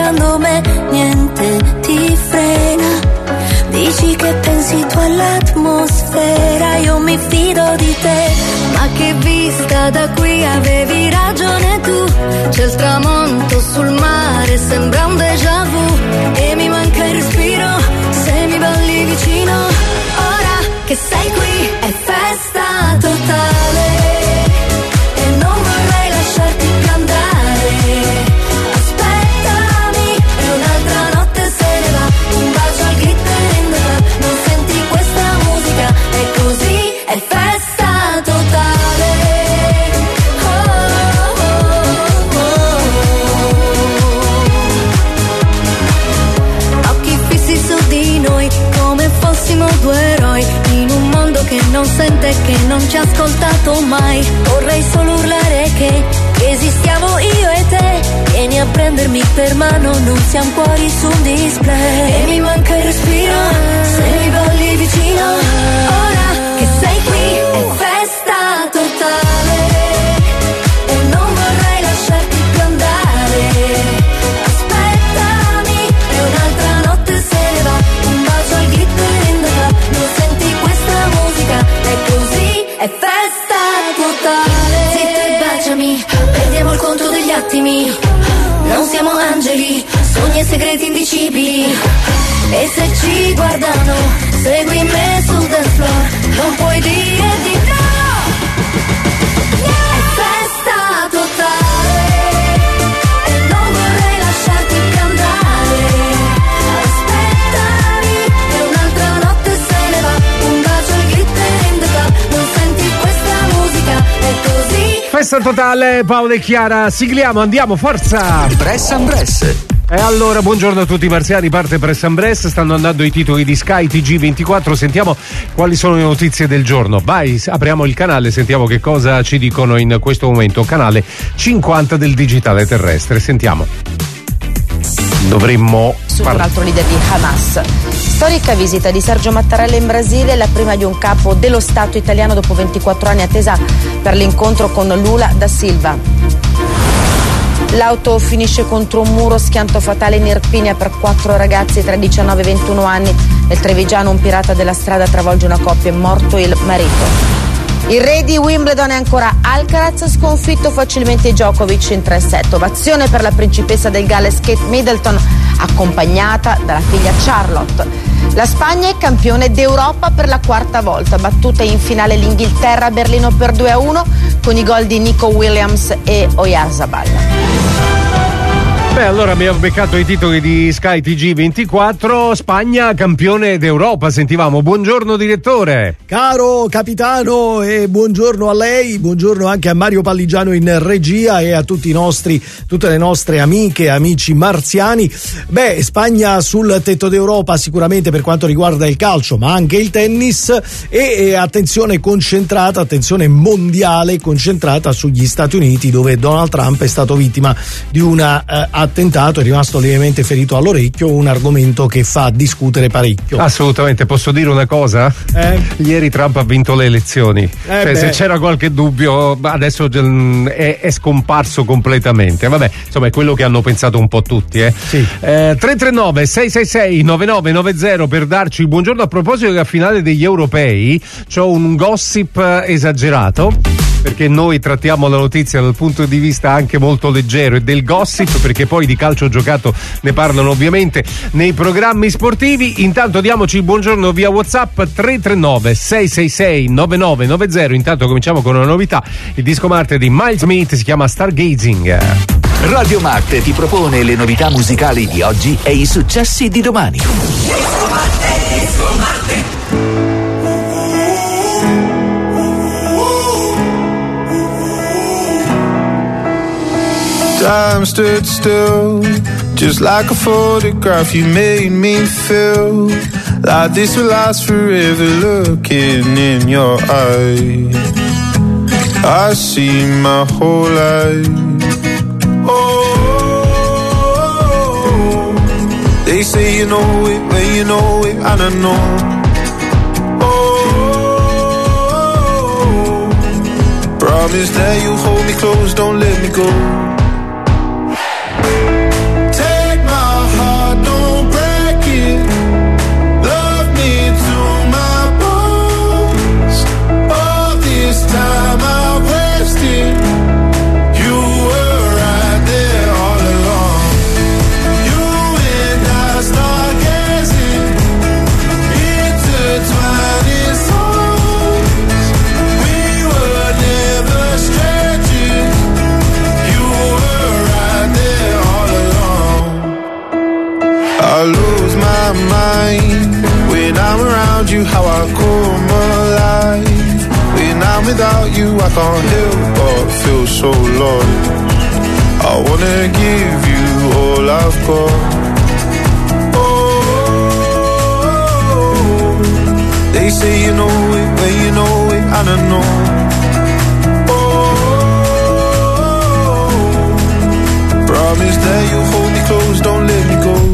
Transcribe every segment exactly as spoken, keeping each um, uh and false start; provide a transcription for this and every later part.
guardando me, niente ti frena. Dici che pensi tu all'atmosfera, io mi fido di te. Ma che vista da qui, avevi ragione tu. C'è il tramonto sul mare, sembra un déjà vu. E mi manca il respiro, se mi balli vicino. Ora che sei qui, è festa totale. E non vorrei lasciarti più andare. Aspettami, e un'altra notte se ne va. Un bacio al glitter in the club. Non senti questa musica, è così, è festa totale. Oh, oh, oh, oh. Occhi fissi su di noi, come fossimo due eroi, in un mondo che non sente, che non ci ha ascoltato mai. Vorrei solo urlare che esistiamo io e te. Vieni a prendermi per mano, non siamo cuori su un display. E mi manca il respiro, se mi balli vicino. Ora che sei qui, è festa totale. E non vorrei lasciarti più andare. Aspettami, e un'altra notte se ne va. Un bacio al glitter in the club. Non senti questa musica, è così, è festa totale. Zitta e baciami, perdiamo il conto degli attimi. Non siamo angeli, sogni e segreti indicibili. E se ci guardano, segui me sul dance floor. Non puoi dire di no. È festa totale. E non vorrei lasciarti più andare. Aspettami, e un'altra notte se ne va. Un bacio al glitter in the club. Non senti questa musica, è così. Festa totale, Paolo e Chiara, sigliamo, andiamo, forza! Press and Press. E allora, buongiorno a tutti i marziani, parte Press and Press, stanno andando i titoli di Sky T G ventiquattro, sentiamo quali sono le notizie del giorno. Vai, apriamo il canale, sentiamo che cosa ci dicono in questo momento. Canale cinquanta del digitale terrestre, sentiamo. Dovremmo su un altro leader di Hamas. Storica visita di Sergio Mattarella in Brasile, la prima di un capo dello Stato italiano dopo ventiquattro anni, attesa per l'incontro con Lula da Silva. L'auto finisce contro un muro, schianto fatale in Irpinia per quattro ragazzi tra diciannove e ventuno anni. Nel Trevigiano un pirata della strada travolge una coppia, è morto il marito. Il re di Wimbledon è ancora Alcaraz, sconfitto facilmente Djokovic in tre set. Ovazione per la principessa del Galles Kate Middleton, accompagnata dalla figlia Charlotte. La Spagna è campione d'Europa per la quarta volta, battuta in finale l'Inghilterra a Berlino per due a uno con i gol di Nico Williams e Oyarzabal. Beh, allora abbiamo beccato i titoli di Sky T G ventiquattro, Spagna campione d'Europa, sentivamo. Buongiorno direttore. Caro capitano, e buongiorno a lei, buongiorno anche a Mario Palligiano in regia e a tutti i nostri, tutte le nostre amiche e amici marziani. Beh, Spagna sul tetto d'Europa sicuramente per quanto riguarda il calcio, ma anche il tennis, e, e attenzione concentrata, attenzione mondiale concentrata sugli Stati Uniti, dove Donald Trump è stato vittima di una uh, attentato, è rimasto lievemente ferito all'orecchio, un argomento che fa discutere parecchio. Assolutamente. Posso dire una cosa? Eh? Ieri Trump ha vinto le elezioni, eh cioè, se c'era qualche dubbio adesso è, è scomparso completamente. Vabbè, insomma è quello che hanno pensato un po' tutti, eh? Sì. eh, tre tre nove sei sei sei nove nove nove zero per darci il buongiorno. A proposito della finale degli europei, c'ho un gossip esagerato, perché noi trattiamo la notizia dal punto di vista anche molto leggero e del gossip, perché poi di calcio giocato ne parlano ovviamente nei programmi sportivi. Intanto diamoci il buongiorno via WhatsApp tre tre nove sei sei sei nove nove nove zero. Intanto cominciamo con una novità: il disco Marte di Miles Smith si chiama Stargazing. Radio Marte ti propone le novità musicali di oggi e i successi di domani. Disco Marte, Disco Marte. Time stood still, just like a photograph. You made me feel like this will last forever. Looking in your eyes, I see my whole life. Oh, they say you know it when you know it, and I know. Oh, promise that you'll hold me close, don't let me go. Take my I lose my mind when I'm around you, how I come alive. When I'm without you, I can't help but feel so lost. I wanna give you all I've got. Oh, they say you know it when you know it, and I know. Oh, promise that you'll hold me close, don't let me go.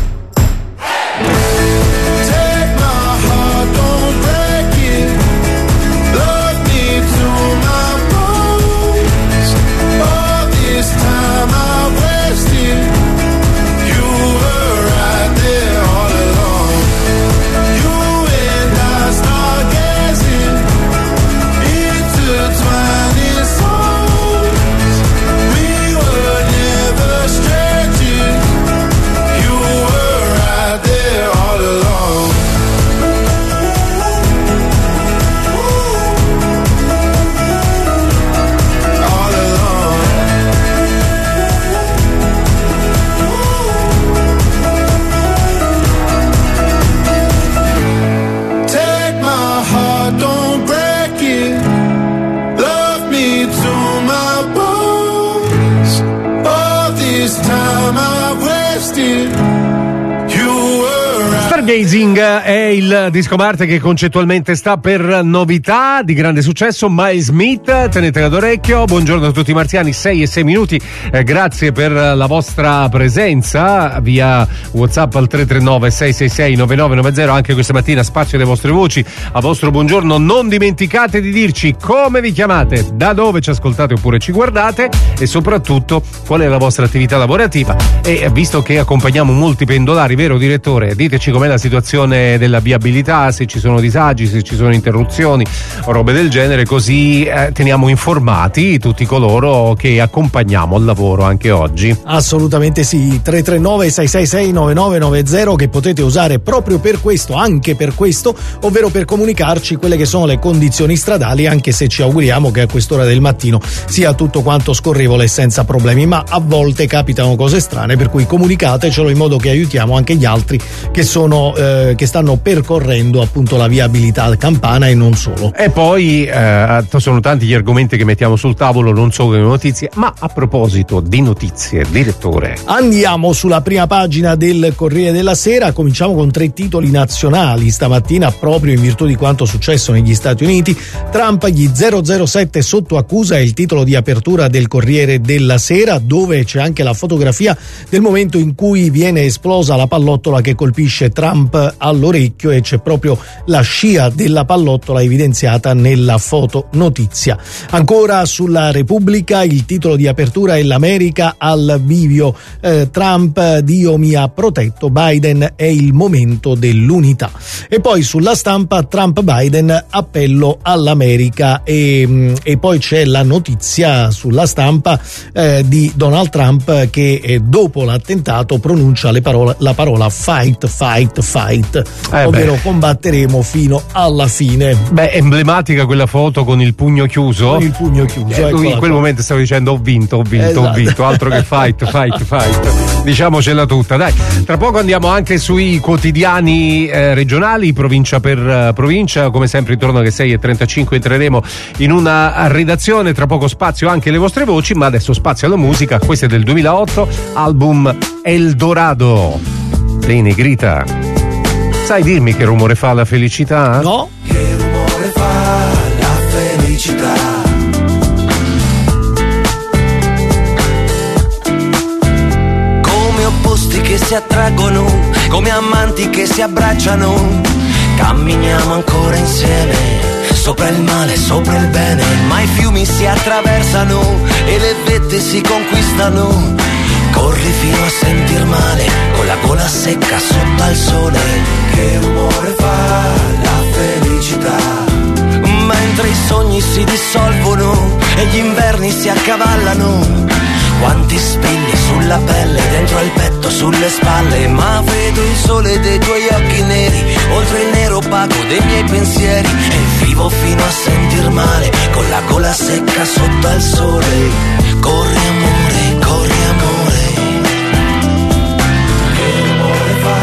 Stargazing è il disco Marte che concettualmente sta per novità di grande successo. Miles Smith, tenetela d'orecchio. Buongiorno a tutti i marziani, sei e sei minuti. Eh, grazie per la vostra presenza via WhatsApp al tre tre nove sei sei sei nove nove nove zero. Anche questa mattina spazio alle vostre voci, a vostro buongiorno. Non dimenticate di dirci come vi chiamate, da dove ci ascoltate oppure ci guardate e soprattutto qual è la vostra attività lavorativa. E visto che accompagniamo molti pendolari, vero direttore, diteci com'è la situazione della viabilità, se ci sono disagi, se ci sono interruzioni o robe del genere, così eh, teniamo informati tutti coloro che accompagniamo al lavoro anche oggi. Assolutamente sì, tre tre nove sei sei sei nove nove nove zero che potete usare proprio per questo, anche per questo, ovvero per comunicarci quelle che sono le condizioni stradali, anche se ci auguriamo che a quest'ora del mattino sia tutto quanto scorrevole e senza problemi, ma a volte capitano cose strane, per cui comunicatecelo in modo che aiutiamo anche gli altri che sono eh, che stanno percorrendo appunto la viabilità campana e non solo. E poi eh, sono tanti gli argomenti che mettiamo sul tavolo, non solo le notizie, ma a proposito di notizie, direttore, andiamo sulla prima pagina del Corriere della Sera. Cominciamo con tre titoli nazionali stamattina, proprio in virtù di quanto successo negli Stati Uniti. Trump, gli zero zero sette sotto accusa, è il titolo di apertura del Corriere della Sera, dove c'è anche la fotografia del momento in cui viene esplosa la pallottola che colpisce Trump all'orecchio, e c'è proprio la scia della pallottola evidenziata nella foto notizia. Ancora sulla Repubblica, il titolo di apertura è l'America al bivio, eh, Trump, Dio mi ha protetto, Biden è il momento dell'unità. E poi sulla Stampa, Trump-Biden, appello all'America, e, e poi c'è la notizia sulla Stampa eh, di Donald Trump che eh, dopo l'attentato pronuncia le parole, la parola fight, fight, fight, eh ovvero beh. combatteremo fino alla fine. Beh, emblematica quella foto con il pugno chiuso. Con il pugno chiuso. Eh, lui in quel qua. momento stava dicendo ho vinto, ho vinto, esatto. ho vinto, altro che fight, fight, fight. Diciamocela tutta, dai. Tra poco andiamo anche sui quotidiani eh, regionali, provincia per uh, provincia, come sempre intorno alle sei e trentacinque entreremo in una redazione, tra poco spazio anche alle vostre voci, ma adesso spazio alla musica. Questo è del duemilaotto, album Eldorado dei Negrita. Sai dirmi che rumore fa la felicità? No. Che rumore fa la felicità? Come opposti che si attraggono, come amanti che si abbracciano, camminiamo ancora insieme, sopra il male, sopra il bene, ma i fiumi si attraversano e le vette si conquistano. Corri fino a sentir male, con la gola secca sotto al sole. Che rumore fa la felicità? Mentre i sogni si dissolvono e gli inverni si accavallano, quanti spilli sulla pelle, dentro al petto, sulle spalle, ma vedo il sole dei tuoi occhi neri, oltre il nero opaco dei miei pensieri, e vivo fino a sentir male, con la gola secca sotto al sole. Corri amore, corri amore. Che rumore fa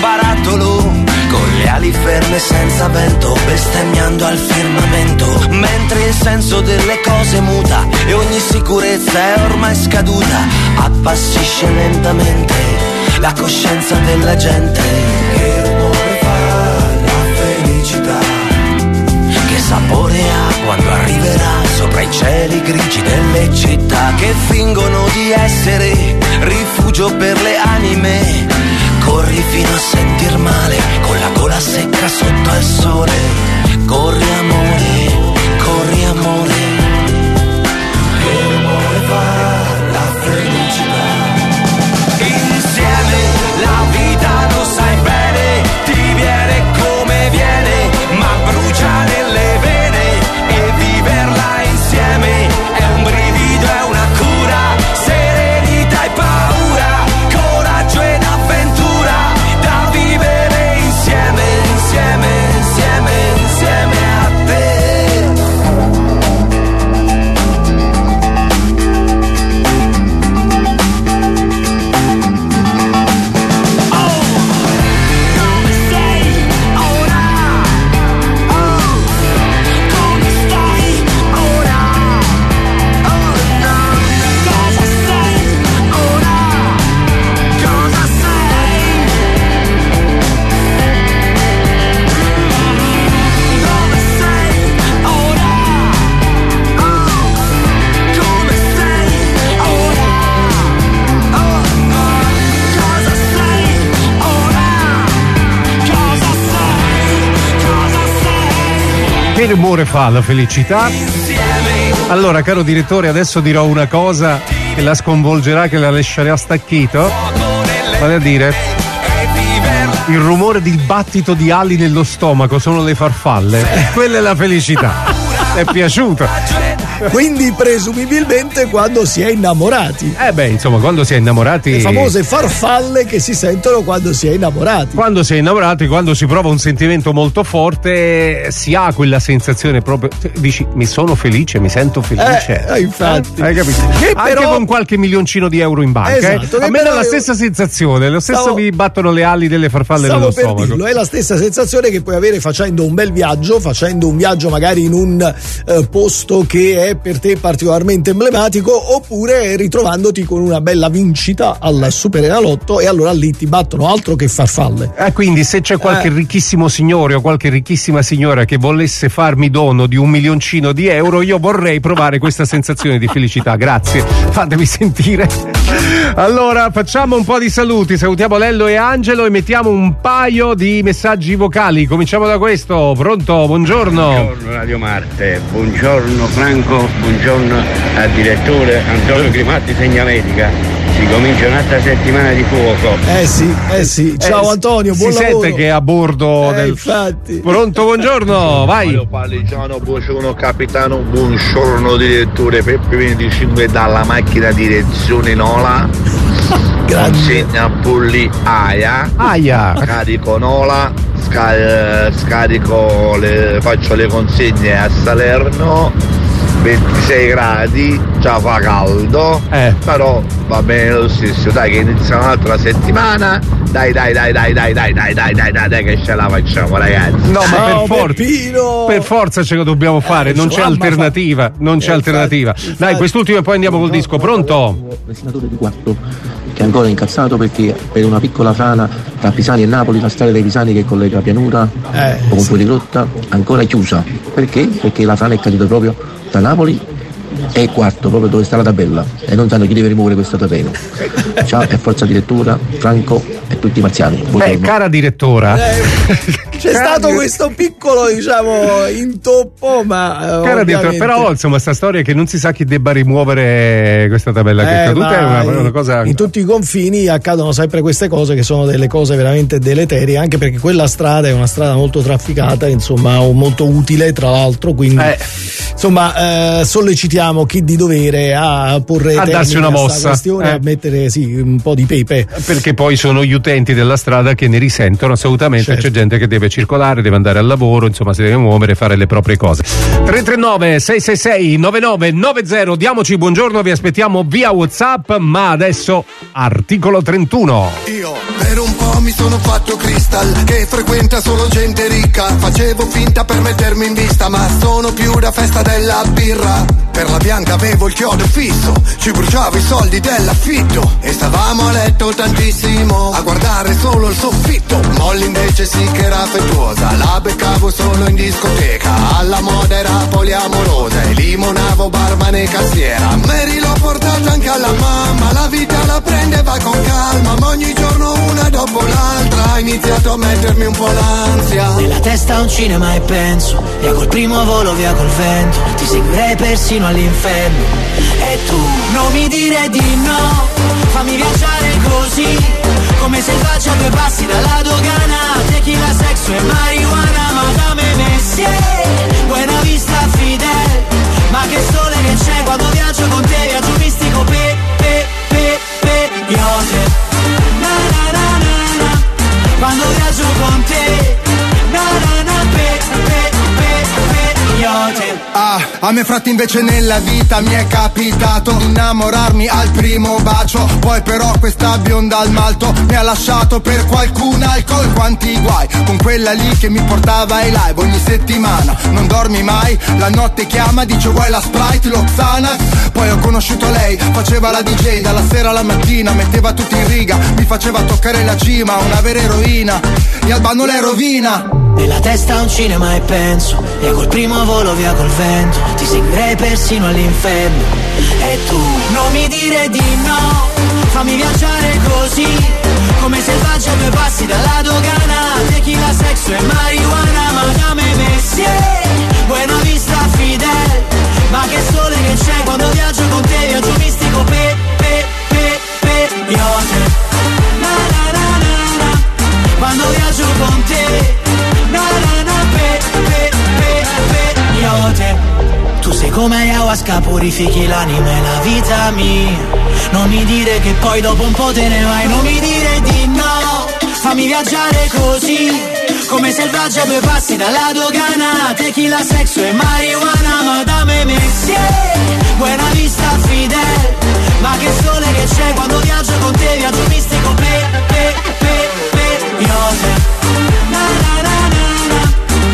barattolo, con le ali ferme senza vento, bestemmiando al firmamento, mentre il senso delle cose muta e ogni sicurezza è ormai scaduta, appassisce lentamente la coscienza della gente. Che rumore fa la felicità? Che sapore ha quando arriverà sopra i cieli grigi delle città che fingono di essere rifugio per le anime? Corri fino a sentir male con la gola secca sotto il sole. Corri amore, corri amore. Che rumore fa la felicità? Insieme la vita lo sai bene, ti viene come viene, ma brucia nelle vene, e viverla insieme è un brivido, è una cura, serenità e paura, coraggio ed avventura, da vivere insieme, insieme, insieme, insieme a te. Che rumore fa la felicità? Allora, caro direttore, adesso dirò una cosa che la sconvolgerà, che la lascerà stacchito. Vale a dire, il rumore del battito di ali nello stomaco sono le farfalle. Quella è la felicità. È piaciuta? Quindi presumibilmente quando si è innamorati. Eh beh, insomma, quando si è innamorati. Le famose farfalle che si sentono quando si è innamorati. Quando si è innamorati, quando si prova un sentimento molto forte, si ha quella sensazione proprio. Dici, mi sono felice, mi sento felice. Eh, infatti. Eh, hai capito? Che Anche però... con qualche milioncino di euro in banca. Esatto, eh. A me dà la io... stessa sensazione, lo stesso Stavo... mi battono le ali delle farfalle Stavo nello per stomaco. dirlo, è la stessa sensazione che puoi avere facendo un bel viaggio, facendo un viaggio magari in un eh, posto che è per te particolarmente emblematico, oppure ritrovandoti con una bella vincita al Superenalotto, e allora lì ti battono altro che farfalle. Eh, quindi se c'è qualche eh. ricchissimo signore o qualche ricchissima signora che volesse farmi dono di un milioncino di euro, io vorrei provare questa sensazione di felicità. Grazie, fatemi sentire. Allora, facciamo un po' di saluti, salutiamo Lello e Angelo e mettiamo un paio di messaggi vocali. Cominciamo da questo. Pronto? Buongiorno. Buongiorno Radio Marte, buongiorno Franco, buongiorno al direttore Antonio Grimatti, Segnaletica. Si comincia un'altra settimana di fuoco. Eh sì, eh sì. Ciao eh, Antonio, buon si lavoro. sente che è a bordo eh, del. Infatti. Pronto, buongiorno, vai. Mario Palligiano, buongiorno capitano, buongiorno direttore. Peppe venticinque dalla macchina direzione Nola. Consegna Pulli Aia. Aia. Scarico Nola, scar- scarico le, faccio le consegne a Salerno. ventisei gradi, già fa caldo, eh. però va bene lo stesso, dai che inizia un'altra settimana, dai dai dai dai dai dai dai dai dai dai dai che ce la facciamo ragazzi. No, ma Ciao, per forza, Peppino. per forza ce lo dobbiamo fare, Eh, non c'è alternativa, non c'è eh, alternativa. infatti, Dai, quest'ultimo e poi andiamo col disco. Pronto? Il senatore di Quattro, che è ancora incazzato perché per una piccola frana tra Pisani e Napoli, la strada dei Pisani che collega Pianura eh, o con sì. di Grotta, ancora chiusa. Perché? Perché la frana è caduta proprio tra Napoli e Quarto, proprio dove sta la tabella, e non sanno chi deve rimuovere questo terreno. Ciao e forza direttura, Franco e tutti i marziani. Beh, cara direttora, eh, c'è cara stato dire... questo piccolo, diciamo, intoppo, ma cara ovviamente... direttora, però insomma sta storia che non si sa chi debba rimuovere questa tabella che è Eh, caduta è una, in, una cosa. in tutti i confini accadono sempre queste cose che sono delle cose veramente deleterie, anche perché quella strada è una strada molto trafficata, insomma, molto utile tra l'altro, quindi eh. insomma eh, sollecitiamo chi di dovere a porre a darsi una mossa, questione, eh. a mettere sì un po' di pepe, perché poi sono gli utenti della strada che ne risentono assolutamente, certo. C'è gente che deve circolare, deve andare al lavoro, insomma si deve muovere e fare le proprie cose. tre tre nove sei sei sei nove nove nove zero, diamoci buongiorno, vi aspettiamo via WhatsApp, ma adesso articolo trentuno. Io per un po' mi sono fatto Crystal, che frequenta solo gente ricca, facevo finta per mettermi in vista, ma sono più da festa della birra. Per la bianca avevo il chiodo fisso, ci bruciavo i soldi dell'affitto e stavamo a letto tantissimo a guardare solo il soffitto. Molly invece sì che era affettuosa, la beccavo solo in discoteca, alla moda era poliamorosa e limonavo barman e cassiera. Mary l'ho portata anche alla mamma, la vita la prendeva con calma, ma ogni giorno una dopo l'altra ha iniziato a mettermi un po' l'ansia. Nella testa un cinema e penso, via col primo volo, via col vento, ti seguirei persino all'inferno. E tu non mi dire di no, fammi viaggiare così, come selvaggia a due passi dalla dogana, tequila, sexo e marijuana, Madame Messier, Buena Vista Fidel, ma che sole che c'è quando viaggio con te, viaggio mistico, pe, pe, pe, pe, iote, na na na na na, quando viaggio con te, na na na, pe, pe, pe, pe, iote. Ah, a me fratti invece nella vita mi è capitato di innamorarmi al primo bacio, poi però questa bionda al malto mi ha lasciato per qualcun alcol. Quanti guai con quella lì che mi portava ai live ogni settimana, non dormi mai, la notte chiama, dice vuoi la Sprite, lo Xanax. Poi ho conosciuto lei, faceva la D J dalla sera alla mattina, metteva tutti in riga, mi faceva toccare la cima, una vera eroina, e Albano le rovina. Nella testa un cinema e penso, via col primo volo, via col vento, ti seguirei persino all'inferno. E tu non mi dire di no, fammi viaggiare così, come selvaggia a due passi dalla dogana, tequila, sexo e marijuana, Madame Messier, Buena Vista Fidel, ma che sole che c'è quando viaggio con te, viaggio mistico, pe, pe, pe, pe, iote, na na na na na, quando viaggio con te, na na na, pe, pe, pe, pe, iote. Tu sei come ayahuasca, purifichi l'anima e la vita mia, non mi dire che poi dopo un po' te ne vai, non mi dire di no, fammi viaggiare così, come selvaggia a due passi dalla dogana, tequila, sexo e marijuana, Madame Messier, Buena Vista Fidel, ma che sole che c'è quando viaggio con te, viaggio mistico, pe, pe, pe, pe, iote, na na na na na.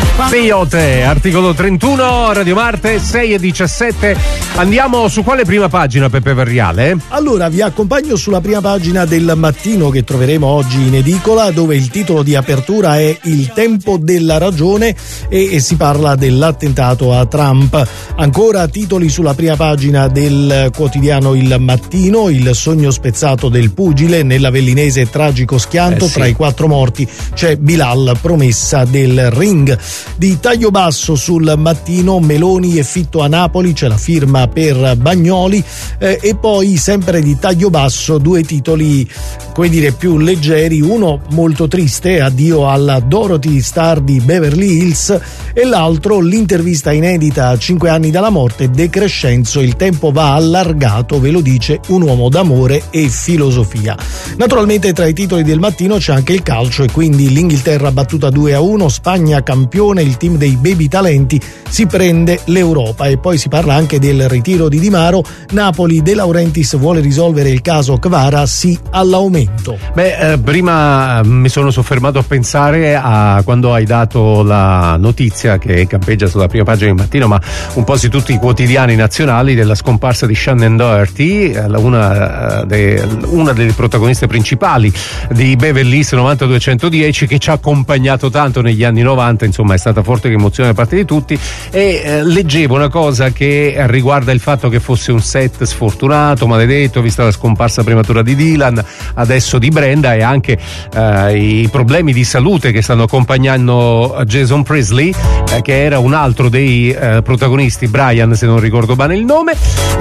Peyote, articolo trentuno, Radio Marte, sei e diciassette. Andiamo su quale prima pagina, Peppe Varriale? Allora, vi accompagno sulla prima pagina del Mattino, che troveremo oggi in edicola, dove il titolo di apertura è Il tempo della ragione e, e si parla dell'attentato a Trump. Ancora titoli sulla prima pagina del quotidiano Il Mattino: il sogno spezzato del pugile, nell'avellinese tragico schianto, eh sì. Tra i quattro morti c'è Bilal, promessa del ring. Di taglio basso sul Mattino, Meloni e Fitto a Napoli, c'è la firma per Bagnoli, eh, e poi sempre di taglio basso due titoli, come dire, più leggeri, uno molto triste, addio alla Dorothy star di Beverly Hills, e l'altro l'intervista inedita a cinque anni dalla morte, De Crescenzo, il tempo va allargato, ve lo dice un uomo d'amore e filosofia. Naturalmente tra i titoli del Mattino c'è anche il calcio, e quindi l'Inghilterra battuta due a uno, Spagna campione, il team dei baby talenti si prende l'Europa, e poi si parla anche del ritiro di Di Maro, Napoli, De Laurentiis vuole risolvere il caso Kvara, sì all'aumento. Beh, eh, prima mi sono soffermato a pensare a quando hai dato la notizia che campeggia sulla prima pagina del Mattino, ma un po' su tutti i quotidiani nazionali, della scomparsa di Shannon Doherty, una, de, una delle protagoniste principali di Beverly Hills novanta duecentodieci, che ci ha accompagnato tanto negli anni novanta, insomma è stata forte emozione da parte di tutti. E eh, leggevo una cosa che riguarda il fatto che fosse un set sfortunato, maledetto, vista la scomparsa prematura di Dylan, adesso di Brenda, e anche eh, i problemi di salute che stanno accompagnando Jason Priestley, eh, che era un altro dei eh, protagonisti, Brian se non ricordo bene il nome,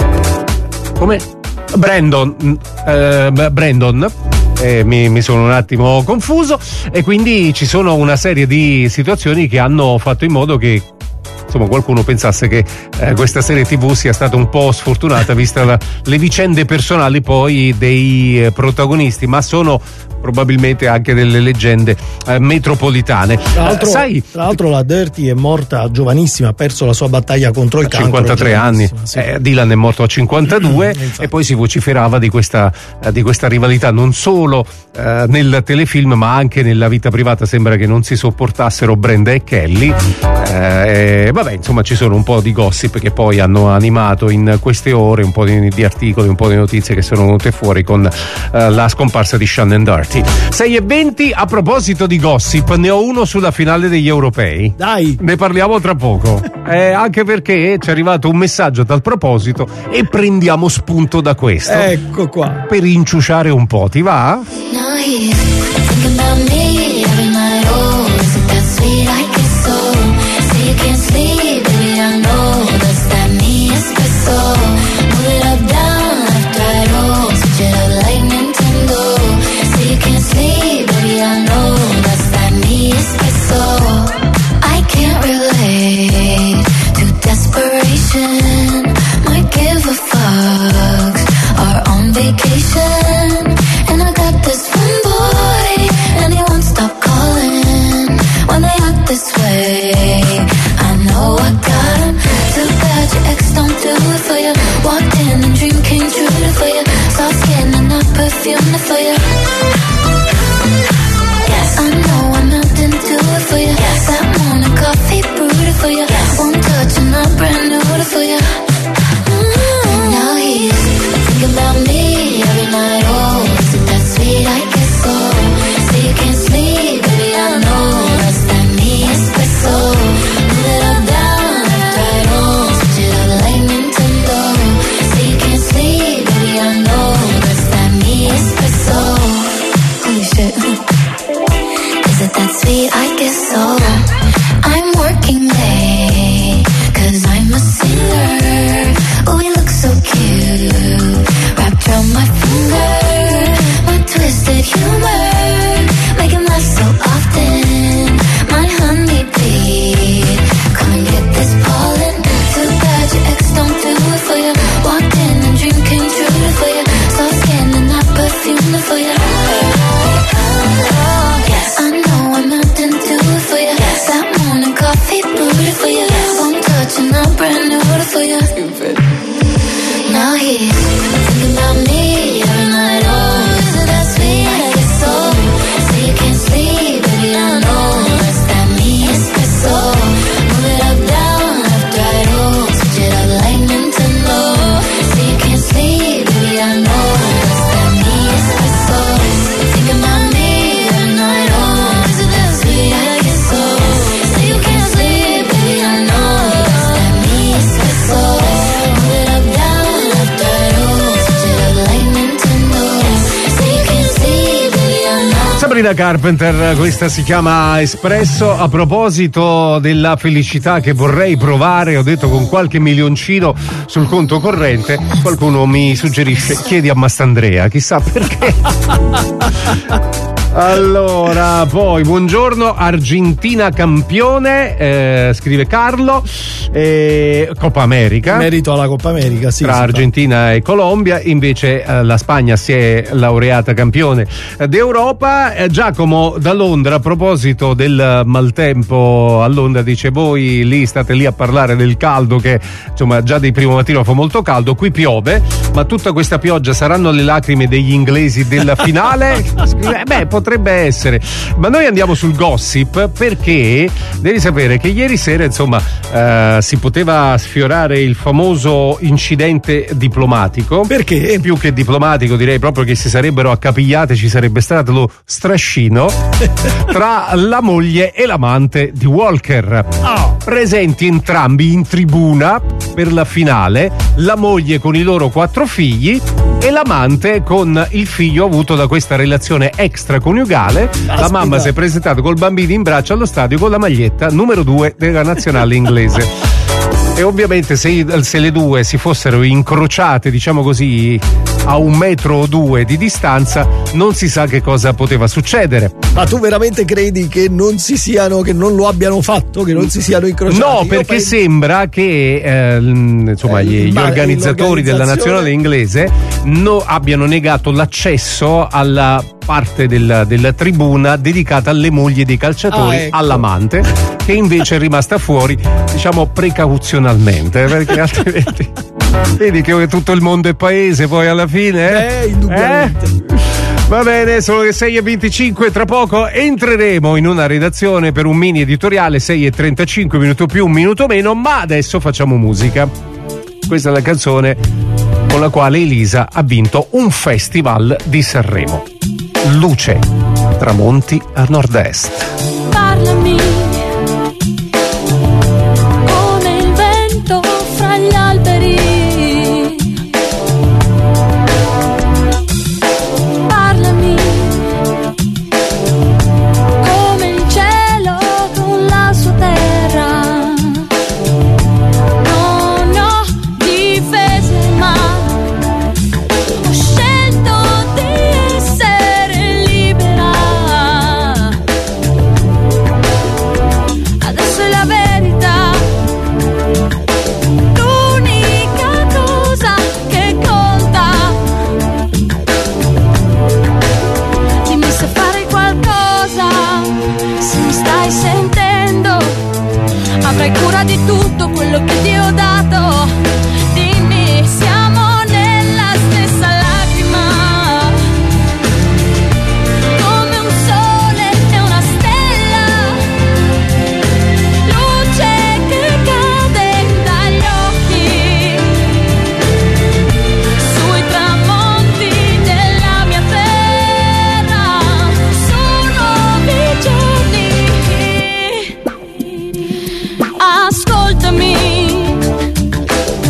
come Brandon eh, Brandon Eh, mi, mi sono un attimo confuso, e quindi ci sono una serie di situazioni che hanno fatto in modo che insomma qualcuno pensasse che eh, questa serie tivù sia stata un po' sfortunata vista la, le vicende personali poi dei eh, protagonisti, ma sono probabilmente anche delle leggende eh, metropolitane. Tra l'altro, eh, sai, tra l'altro la Dirty è morta giovanissima, ha perso la sua battaglia contro il cancro. cinquantatré anni, sì. eh, Dylan è morto a cinquantadue e poi si vociferava di questa, eh, di questa rivalità non solo eh, nel telefilm ma anche nella vita privata. Sembra che non si sopportassero Brenda e Kelly. Eh, vabbè, insomma ci sono un po' di gossip che poi hanno animato in queste ore, un po' di, di articoli, un po' di notizie che sono venute fuori con eh, la scomparsa di Shannon Doherty. sei e venti, a proposito di gossip, ne ho uno sulla finale degli europei. Dai! Ne parliamo tra poco. Eh, anche perché ci è arrivato un messaggio a tal proposito e prendiamo spunto da questo. Ecco qua. Per inciuciare un po', ti va? Might give a fuck. Are on vacation, and I got this one boy, and he won't stop calling when they act this way. I know I got him. Too bad your ex don't do it for you. Walked in and dream came true for you. Soft skin and not perfume for you. Yes, I know I'm not into it for you. Yes, that morning coffee brewed for you. Yes, won't touch and I'm brand new for you. Mm, now he's thinking about me every night. Oh, is it that sweet? I guess so. So you can't sleep, baby, I know that's that me espresso. Move it up, down, left, right, oh, switch it up like Nintendo. So you can't sleep, baby, I know that's that me espresso. Holy shit. Is it that sweet? I guess so. I'm working late, cause I'm a singer. Oh, we look so cute, wrapped around my finger. My twisted humor, make him laugh so often. My honeybee, come and get this pollen. Too bad your ex don't do it for you. Walked in and dream came true for you. Soft skin and not perfume for you. Yes, I know I'm not into it for you. Yes, that morning coffee brewed for you. Yes, won't touch and I'm brand new for you. Stupid. Now he's thinking about me every night. Oh, is it that sweet? I guess so. So you can't sleep, baby, I know that's that me espresso. Move it up, down, left, right, oh, switch it up like Nintendo. So you can't sleep, baby, I know that's that me espresso. Thinking about me every night. Oh, is it that sweet? I guess so. So you can't sleep, baby, I know that's that me espresso. Move it up, down, left, right, oh, switch it up like Nintendo. So you can't sleep, baby, I know. Sabrina Carpenter, questa si chiama Espresso. A proposito della felicità che vorrei provare, ho detto con qualche milioncino sul conto corrente, qualcuno mi suggerisce chiedi a Mastandrea, chissà perché. Allora, poi buongiorno, Argentina campione, eh, scrive Carlo, eh, Coppa America. Merito alla Coppa America, sì. Tra sì, Argentina fa. e Colombia, invece eh, la Spagna si è laureata campione d'Europa. Eh, Giacomo da Londra, a proposito del maltempo a Londra, dice voi lì state lì a parlare del caldo che insomma già di primo mattino fa molto caldo, qui piove, ma tutta questa pioggia saranno le lacrime degli inglesi della finale? Scrive, beh, potrebbe essere, ma noi andiamo sul gossip perché devi sapere che ieri sera insomma eh, si poteva sfiorare il famoso incidente diplomatico. Perché? Più che diplomatico direi proprio che si sarebbero accapigliate, ci sarebbe stato lo strascino tra la moglie e l'amante di Walker, oh. presenti entrambi in tribuna per la finale, la moglie con i loro quattro figli e l'amante con il figlio avuto da questa relazione extraconiugale. Aspetta. La mamma si è presentata col bambino in braccio allo stadio con la maglietta numero due della nazionale inglese. E ovviamente se, se le due si fossero incrociate, diciamo così, a un metro o due di distanza, non si sa che cosa poteva succedere. Ma tu veramente credi che non si siano, che non lo abbiano fatto, che non si siano incrociati? No, perché penso... sembra che eh, insomma eh, gli, gli organizzatori della nazionale inglese no, abbiano negato l'accesso alla parte della, della tribuna dedicata alle mogli dei calciatori, ah, ecco. all'amante, che invece è rimasta fuori, diciamo precauzionalmente, perché altrimenti vedi che tutto il mondo è paese poi alla fine, eh? Eh, indubbiamente. Eh? Va bene, sono le sei e venticinque, tra poco entreremo in una redazione per un mini editoriale, sei e trentacinque, minuto più, un minuto meno, ma adesso facciamo musica. Questa è la canzone con la quale Elisa ha vinto un festival di Sanremo. Luce, tramonti a nord-est. Parlami come il vento fra gli alberi. Parlami come il cielo con la sua terra. Non ho difese ma ho scelto di essere libera. Adesso è la verità, l'unica cosa che conta. Dimmi se fare qualcosa, se mi stai sentendo. Avrai cura di tutto quello che ti ho dato. Dimmi, siamo nella stessa lacrima, come un sole e una stella, luce che cade dagli occhi, sui tramonti della mia terra, su nuovi giorni. Ascoltami,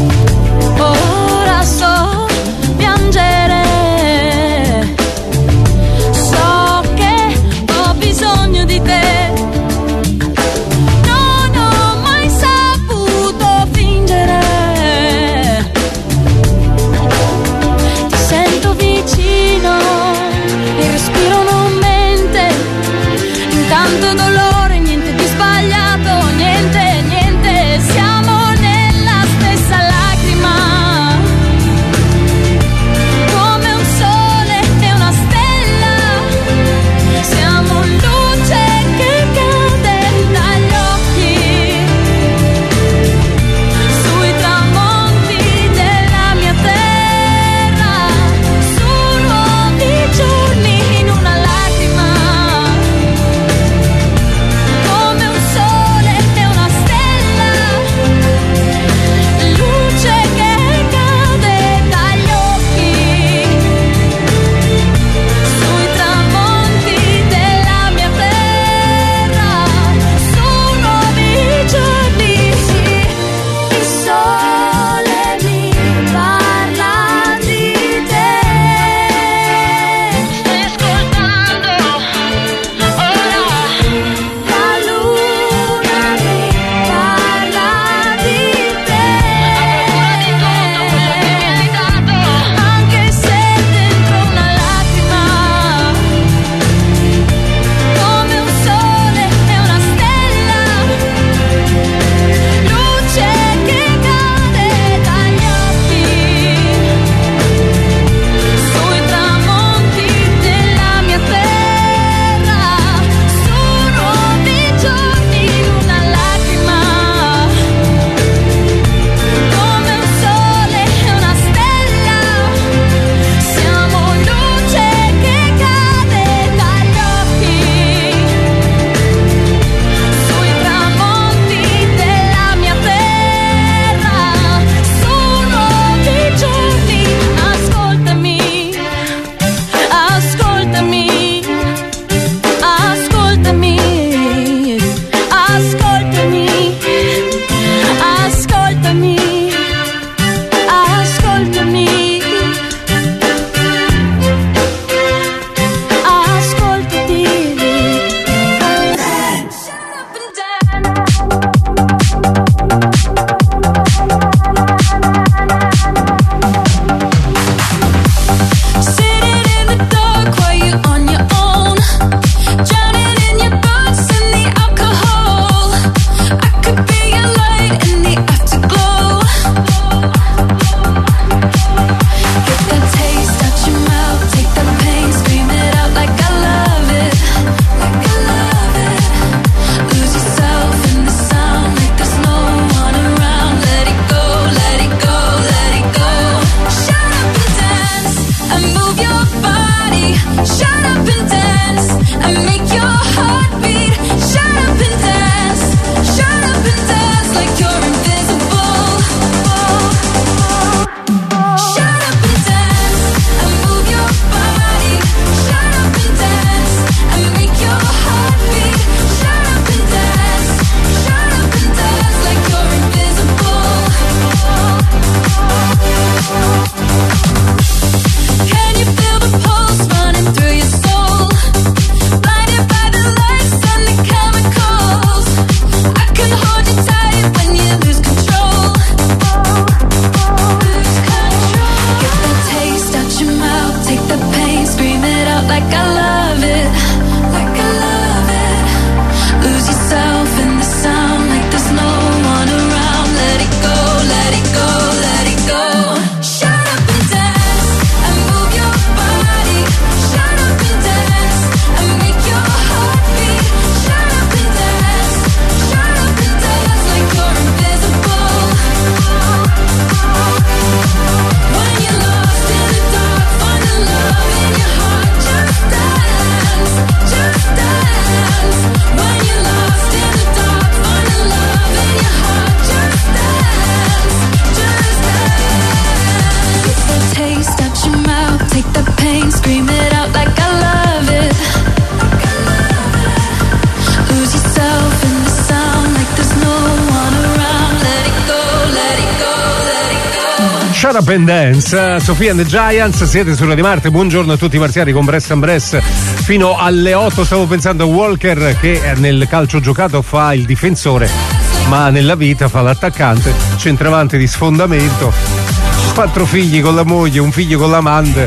Shut Up and Dance, Sofia and the Giants, siete su Radio Marte, buongiorno a tutti i marziani con Bress and Bress fino alle otto. Stavo pensando a Walker che nel calcio giocato fa il difensore ma nella vita fa l'attaccante, centravanti di sfondamento, quattro figli con la moglie, un figlio con l'amante,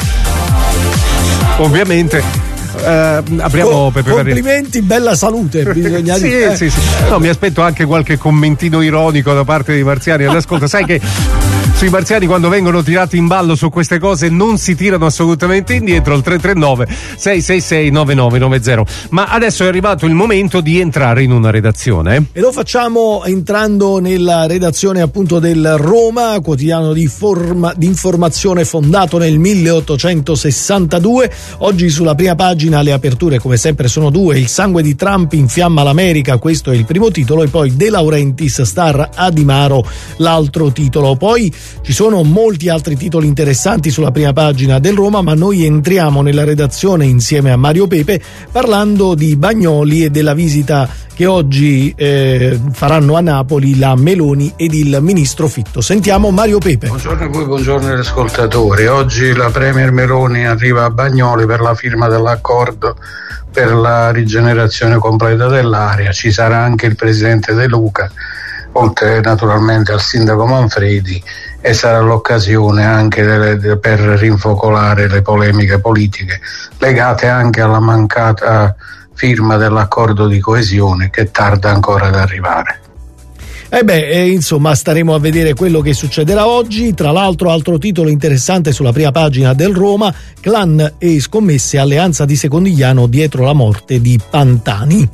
ovviamente. Uh, apriamo Co- Pepe complimenti, bella salute. Bisogna sì, dire. sì, sì. No, mi aspetto anche qualche commentino ironico da parte dei marziani all'ascolto. Sai che sui marziani, quando vengono tirati in ballo su queste cose, non si tirano assolutamente indietro. Il tre tre nove sei sei sei nove nove nove zero. Ma adesso è arrivato il momento di entrare in una redazione e lo facciamo entrando nella redazione appunto del Roma, quotidiano di, forma, di informazione fondato nel milleottocentosessantadue. Oggi sulla prima pagina le aperture come sempre sono due: il sangue di Trump infiamma l'America, questo è il primo titolo, e poi De Laurentiis star a Di Maro l'altro titolo. Poi ci sono molti altri titoli interessanti sulla prima pagina del Roma, ma noi entriamo nella redazione insieme a Mario Pepe parlando di Bagnoli e della visita che oggi eh, faranno a Napoli la Meloni ed il ministro Fitto. Sentiamo Mario Pepe. Buongiorno a voi, buongiorno agli ascoltatori. Oggi la Premier Meloni arriva a Bagnoli per la firma dell'accordo per la rigenerazione completa dell'area. Ci sarà anche il presidente De Luca, oltre naturalmente al sindaco Manfredi, e sarà l'occasione anche delle, de, per rinfocolare le polemiche politiche legate anche alla mancata firma dell'accordo di coesione che tarda ancora ad arrivare. Eh beh, eh, insomma, staremo a vedere quello che succederà oggi. Tra l'altro, altro titolo interessante sulla prima pagina del Roma: clan e scommesse, alleanza di Secondigliano dietro la morte di Pantani.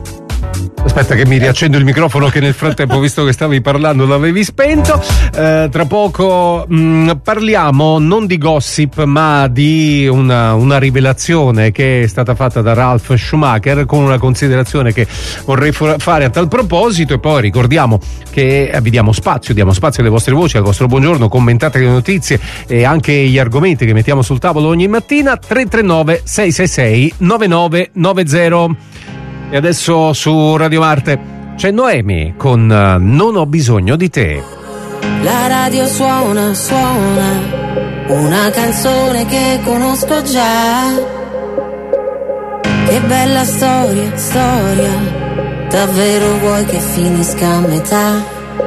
Aspetta che mi riaccendo il microfono che nel frattempo, visto che stavi parlando, l'avevi spento. Eh, tra poco mh, parliamo non di gossip ma di una, una rivelazione che è stata fatta da Ralf Schumacher, con una considerazione che vorrei fare a tal proposito. E poi ricordiamo che vi diamo spazio, diamo spazio alle vostre voci, al vostro buongiorno, commentate le notizie e anche gli argomenti che mettiamo sul tavolo ogni mattina. Tre tre nove sei sei sei nove nove nove zero. E adesso su Radio Marte c'è Noemi con uh, Non ho bisogno di te. La radio suona, suona una canzone che conosco già. Che bella storia, storia, davvero vuoi che finisca a metà?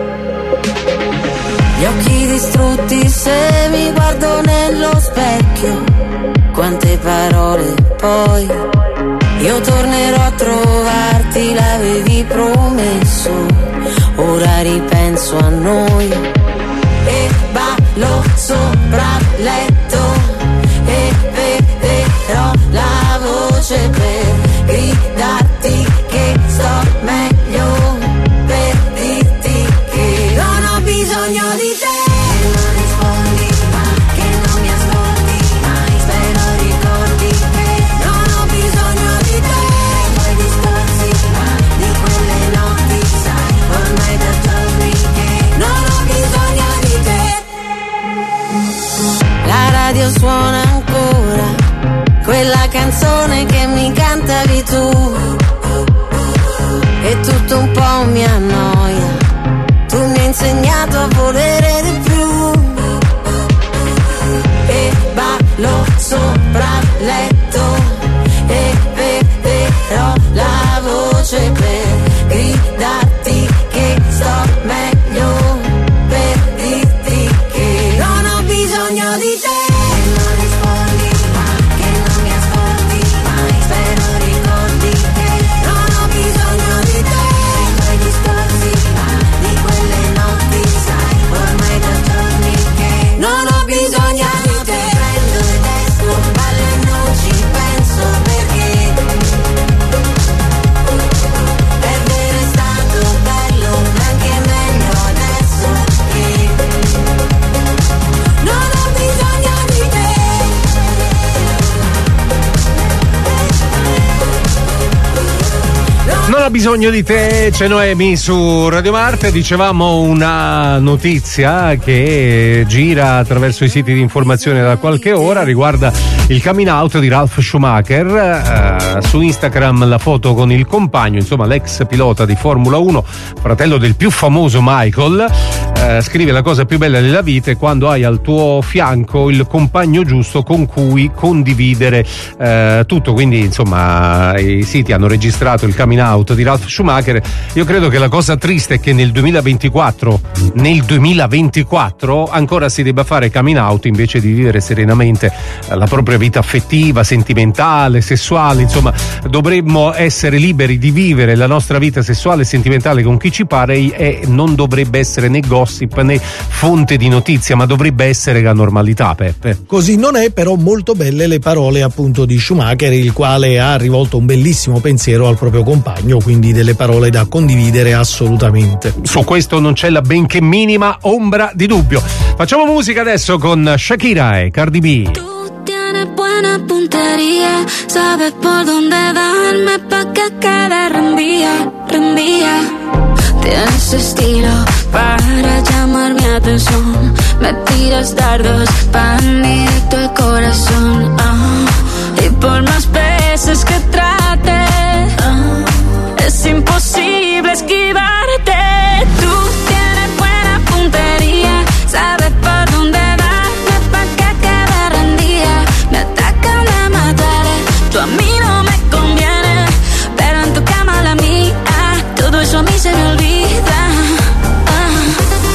Gli occhi distrutti se mi guardo nello specchio, quante parole poi. Io tornerò a trovarti, l'avevi promesso, ora ripenso a noi. E ballo sopra il letto e vedrò la voce per gridarti che sto meglio, per dirti che non ho bisogno di te. Suona ancora quella canzone che mi cantavi tu, e tutto un po' mi annoia, tu mi hai insegnato a volere di più. E ballo sopra il letto e vedrò la voce per gridarti che sto meglio, per dirti che non ho bisogno di te. È vero, è stato bisogno di te, c'è Noemi su Radio Marte. Dicevamo una notizia che gira attraverso i siti di informazione da qualche ora, riguarda il coming out di Ralf Schumacher. Uh, su Instagram la foto con il compagno, insomma l'ex pilota di Formula uno, fratello del più famoso Michael. Uh, scrive: la cosa più bella della vita è quando hai al tuo fianco il compagno giusto con cui condividere uh, tutto. Quindi insomma i siti hanno registrato il coming out di Ralf Schumacher. Io credo che la cosa triste è che nel duemilaventiquattro nel duemilaventiquattro ancora si debba fare coming out invece di vivere serenamente la propria vita affettiva, sentimentale, sessuale. Insomma, dovremmo essere liberi di vivere la nostra vita sessuale e sentimentale con chi ci pare, e non dovrebbe essere né gossip né fonte di notizia, ma dovrebbe essere la normalità, Peppe. Così non è, però molto belle le parole appunto di Schumacher, il quale ha rivolto un bellissimo pensiero al proprio compagno, quindi delle parole da condividere assolutamente. Su questo non c'è la benché minima ombra di dubbio. Facciamo musica adesso con Shakira e Cardi B. Buena puntería, sabes por dónde darme pa' que quede rendía, rendía. Tienes estilo para llamar mi atención, me tiras dardos pa' directo el corazón, oh. Y por más veces que trate, oh, es imposible esquivarte. Tú tienes buena puntería, sabes por dónde darme pa' que quede rendía. Me atacan de matar, tú a mí no me conviene, pero en tu cama la mía, todo eso a mí se me olvida. Ah.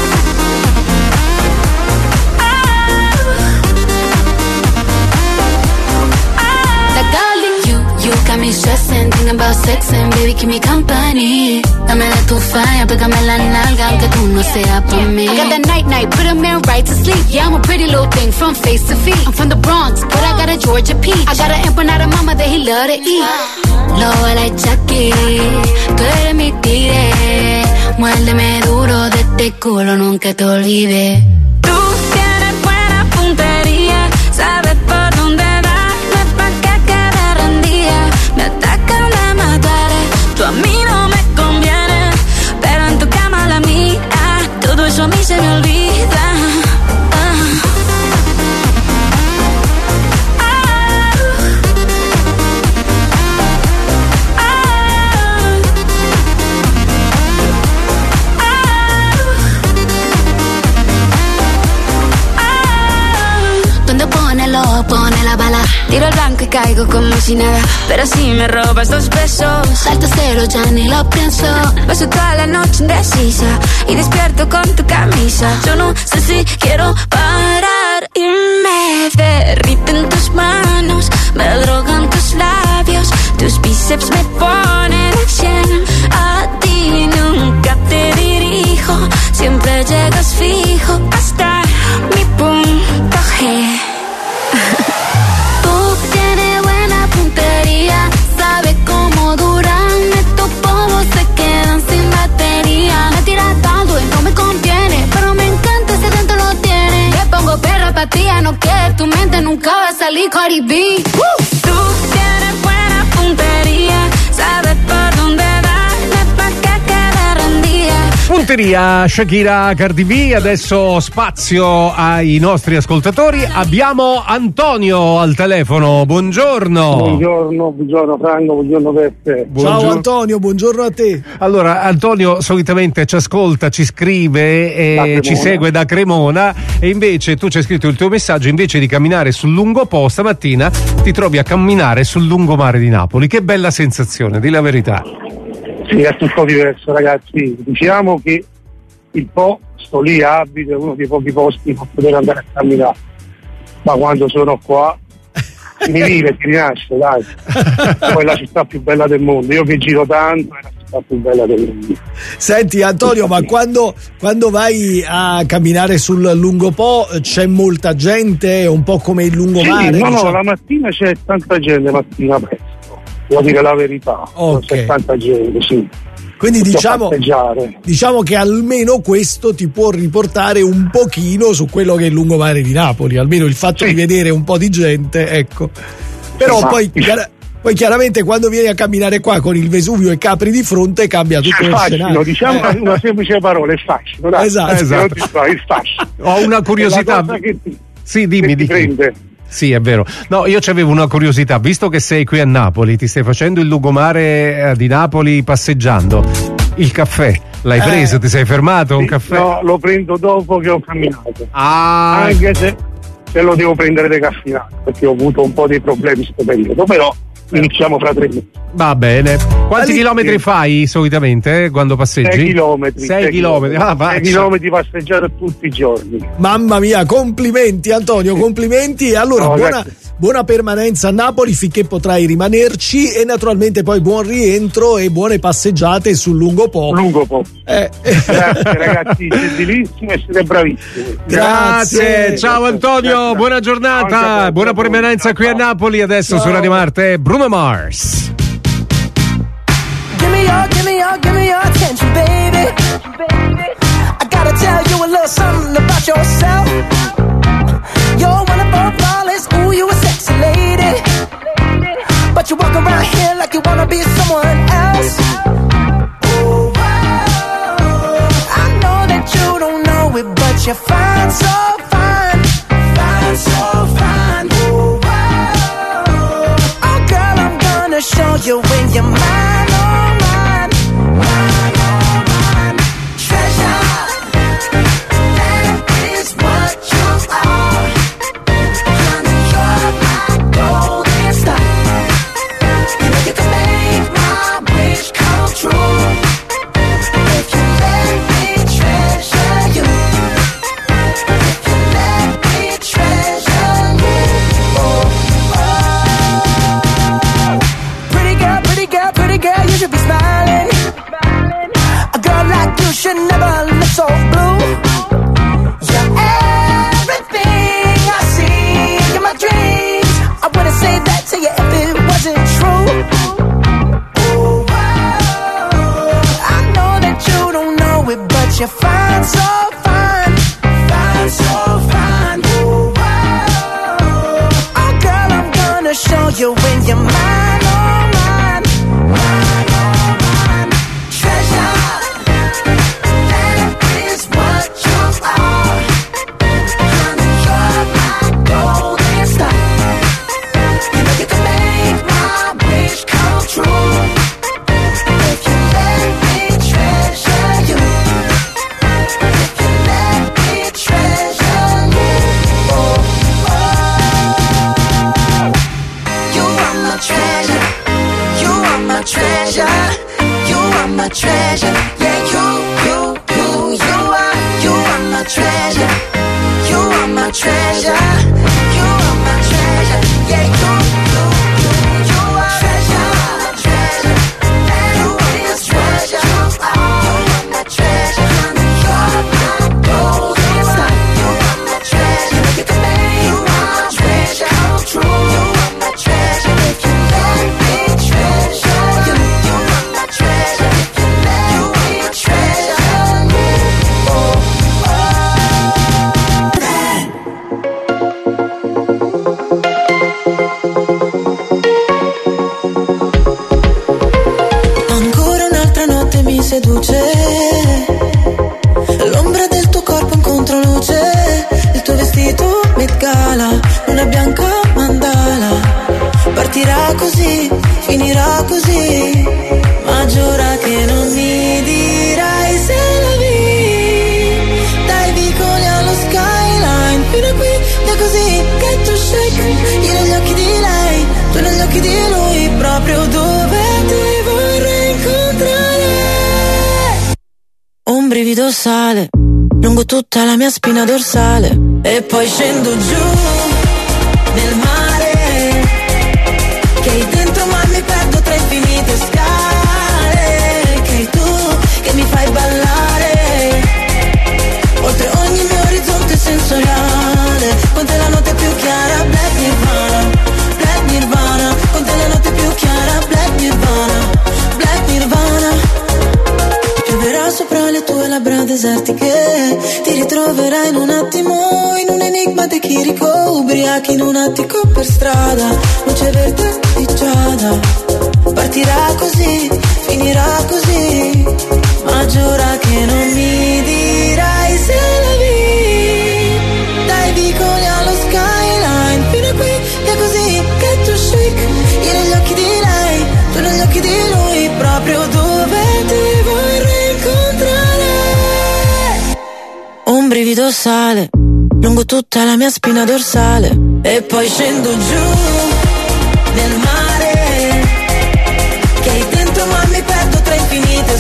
Ah. That girl in you, you got me stressing, thinking about sex and baby keep me company. Dame de tu falla, pégame la nalga aunque tú no seas pa' mí. I got that night night, put a man right to sleep. Yeah, I'm a pretty little thing from face to feet. I'm from the Bronx, but I got a Georgia peach. I got an empanada mama that he love to eat. Lo like Chucky, tú eres mi tigre. Muérdeme duro de este culo, nunca te olvides. Tú tienes buena puntería, sabes por dónde darme pa' que quede rendida. Me atacan de matar, tú a mí no me conviene, pero en tu cama la mía, todo eso a mí se me olvida. Ah. Pone la bala, tiro el blanco y caigo como si nada, pero si me robas dos besos, salto cero, ya ni lo pienso. Paso toda la noche indecisa y despierto con tu camisa. Yo no sé si quiero parar y me derriten tus manos, me drogan tus labios, tus bíceps me ponen al cien. A ti nunca te dirijo, siempre llegas fijo hasta mi punto G. Tú tienes buena puntería, sabes cómo duran estos polvos, se quedan sin batería. Me tiras dando y no me conviene, pero me encanta ese dentro lo tiene. Te pongo perra pa' ti, no que tu mente nunca va a salir Cardi B. Uh. Tú tienes buena puntería, sabes por dónde darme pa' que quede rendida. Punteria, Shakira, Cardi B. Adesso spazio ai nostri ascoltatori. Abbiamo Antonio al telefono. Buongiorno. Buongiorno, buongiorno Franco, buongiorno Peppe. Buongiorno. Ciao Antonio, buongiorno a te. Allora, Antonio solitamente ci ascolta, ci scrive e ci segue da Cremona, e invece tu ci hai scritto il tuo messaggio: invece di camminare sul lungopo stamattina ti trovi a camminare sul lungomare di Napoli. Che bella sensazione, di la verità. Sì, è tutto diverso, ragazzi. Diciamo che il Po, sto lì, abito, è uno dei pochi posti per poter andare a camminare, ma quando sono qua mi vive, ti rinasce, dai. Poi è la città più bella del mondo, io che giro tanto è la città più bella del mondo. Senti Antonio, ma quando, quando vai a camminare sul lungo Po c'è molta gente, un po' come il lungomare? Sì, no, diciamo. no, la mattina c'è tanta gente, mattina presto, devo dire la verità, okay. C'è tanta gente, sì. Quindi diciamo, diciamo che almeno questo ti può riportare un pochino su quello che è il lungomare di Napoli, almeno il fatto sì. di vedere un po' di gente, ecco. Però sì, poi chiar- Poi chiaramente quando vieni a camminare qua con il Vesuvio e Capri di fronte cambia tutto il fascino, scenario. diciamo eh. una semplice parola, è fascino. Dai. Esatto, esatto. Il fascino. Ho una curiosità. Che ti, sì, dimmi, che ti dimmi. prende. Sì, è vero. No, io c'avevo una curiosità, visto che sei qui a Napoli, ti stai facendo il lungomare di Napoli passeggiando. Il caffè, l'hai Eh, preso? Ti sei fermato? Un sì, caffè? No, lo prendo dopo che ho camminato. Ah. Anche se, se lo devo prendere decaffeinato, perché ho avuto un po' di problemi in questo periodo, però iniziamo fra tre mesi. Va bene. Quanti Lì, chilometri sì. fai solitamente eh, quando passeggi? sei chilometri. sei chilometri. Ah, sei chilometri passeggiare tutti i giorni. Mamma mia, complimenti Antonio, complimenti. E allora No, buona, grazie. buona permanenza a Napoli finché potrai rimanerci e naturalmente poi buon rientro e buone passeggiate sul lungo Po. Lungo Po. Eh. Grazie ragazzi, siete bellissimi e siete bravissimi. Grazie, ciao Antonio, buona giornata, buona permanenza qui a Napoli. Adesso Ciao. su Radio Marte, Bruno Mars. Give me your, give me your, give me your attention, baby. I gotta tell you a little something about yourself. You're one of our flawless, ooh, you a sexy lady. But you walk around here like you wanna be someone else. Ooh, I know that you don't know it, but you're fine, so fine. Fine, so fine. Ooh, oh, girl, I'm gonna show you when you're mine. Should never look so blue. You're everything I see in my dreams. I wouldn't say that to you if it wasn't true. Ooh, I know that you don't know it, but you're fine, so fine. Fine, so fine. Ooh, oh girl, I'm gonna show you when you're mine, oh mine. Mine, oh mine. Treasure. Treasure, yeah, you, you, you, you are, you are my treasure. You are my treasure. You are my treasure. Yeah, you, you, you, you are treasure, treasure. You are my treasure. You are my treasure. You are my golden star. You are my treasure. You can make my treasure come true. You are my treasure. If you let me treasure you, you are my treasure. Seduce l'ombra del tuo corpo in controluce, il tuo vestito Met Gala, luna bianca mandala, partirà così, finirà così, ma giura che non mi dirai se la vi, dai vicoli allo skyline, fino a qui, da così, get to shake, io negli occhi di lei, tu negli occhi di lui, proprio dove ti vorrei incontrare. Un brivido sale lungo tutta la mia spina dorsale e poi scendo giù nel mare che hai dentro ma mi perdo tra infinite scale, che hai tu che mi fai ballare oltre ogni mio orizzonte sensoriale, con te la notte più chiara, Black Nirvana, Black Nirvana, con te la notte più chiara, Black Nirvana, Black Nirvana. Sopra le tue labbra desertiche ti ritroverai in un attimo in un enigma di Chirico, ubriachi in un attico per strada, luce verde di giada. Partirà così, finirà così, ma giura che non mi dirai se la vi. Dai vicoli allo skyline, fino a qui è così che tu chic. Io negli occhi di lei, tu negli occhi di lui, proprio dove ti vorrei incontrare. Un brivido sale lungo tutta la mia spina dorsale e poi scendo giù nel mare, che hai dentro ma mi perdo tra infinite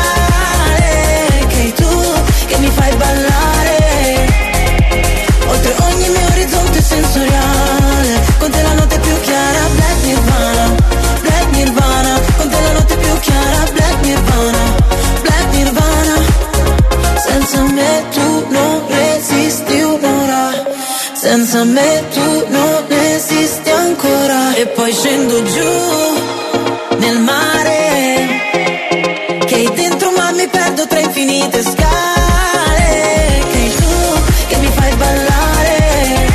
scale, che hai tu che mi fai ballare oltre ogni mio orizzonte sensoriale. Con te la notte più chiara, Black Nirvana, Black Nirvana. Con te la notte più chiara, Black Nirvana, Black Nirvana. Senza me tu non resisti un'ora, senza me tu non esisti ancora. E poi scendo giù nel mare, che hai dentro ma mi perdo tra infinite scale, che hai tu che mi fai ballare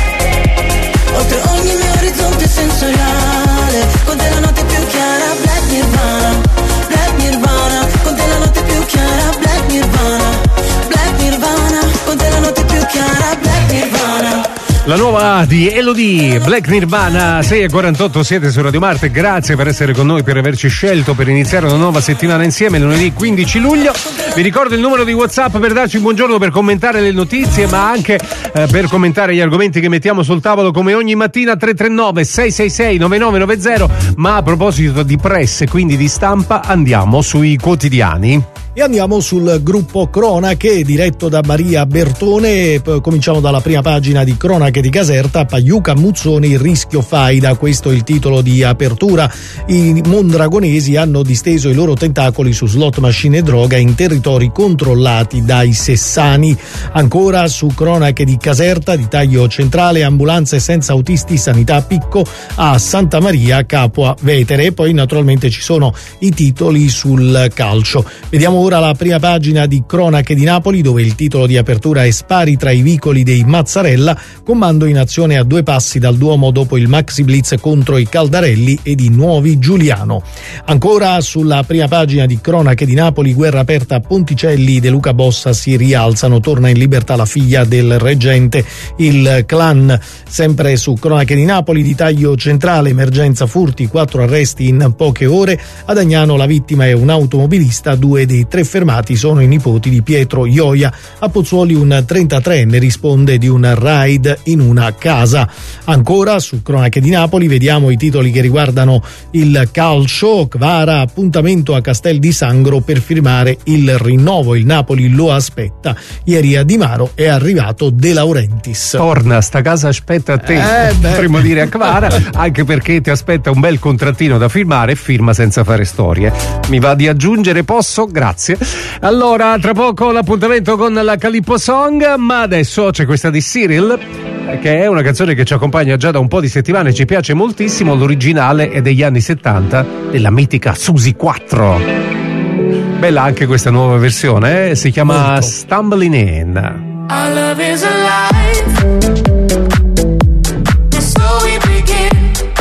oltre ogni mio orizzonte sensoriale. Con te la notte più chiara, Black Nirvana, Black Nirvana. Con te la notte più chiara, Black Nirvana, Black Nirvana. Con te la notte più chiara, Black Nirvana. La nuova di Elodie, Black Nirvana. Sei e quarantotto, siete su Radio Marte. Grazie per essere con noi, per averci scelto per iniziare una nuova settimana insieme, lunedì quindici luglio. Vi ricordo il numero di WhatsApp per darci un buongiorno, per commentare le notizie, ma anche eh, per commentare gli argomenti che mettiamo sul tavolo come ogni mattina. Tre tre nove sei sei sei nove nove nove zero. Ma a proposito di press, quindi di stampa, andiamo sui quotidiani. E andiamo sul gruppo Cronache diretto da Maria Bertone. Cominciamo dalla prima pagina di Cronache di Caserta. Pagliuca Muzzoni, il rischio faida, questo è il titolo di apertura. I mondragonesi hanno disteso i loro tentacoli su slot machine e droga in territori controllati dai sessani. Ancora su Cronache di Caserta, di taglio centrale, ambulanze senza autisti, sanità a picco a Santa Maria Capua Vetere. E poi naturalmente ci sono i titoli sul calcio. Vediamo ora la prima pagina di Cronache di Napoli, dove il titolo di apertura è spari tra i vicoli dei Mazzarella, comando in azione a due passi dal Duomo dopo il maxi blitz contro i Caldarelli ed i nuovi Giuliano. Ancora sulla prima pagina di Cronache di Napoli, guerra aperta a Ponticelli, De Luca Bossa si rialzano, torna in libertà la figlia del reggente, il clan. Sempre su Cronache di Napoli, di taglio centrale, emergenza furti, quattro arresti in poche ore, ad Agnano la vittima è un automobilista, due dei tre fermati sono i nipoti di Pietro Ioia. A Pozzuoli un trentatreenne risponde di un raid in una casa. Ancora su Cronache di Napoli vediamo i titoli che riguardano il calcio. Kvara, appuntamento a Castel di Sangro per firmare il rinnovo, il Napoli lo aspetta. Ieri a Di Maro è arrivato De Laurentiis. Torna, sta casa aspetta a te, eh potremmo dire a Kvara, anche perché ti aspetta un bel contrattino da firmare e firma senza fare storie. Mi va di aggiungere, posso? Grazie. Allora, tra poco l'appuntamento con la Calippo Song, ma adesso c'è questa di Cyril, che è una canzone che ci accompagna già da un po' di settimane, ci piace moltissimo. L'originale è degli anni settanta, della mitica Susi quattro. Bella anche questa nuova versione, eh? Si chiama Molto. Stumbling In. Our love is alive. So we begin.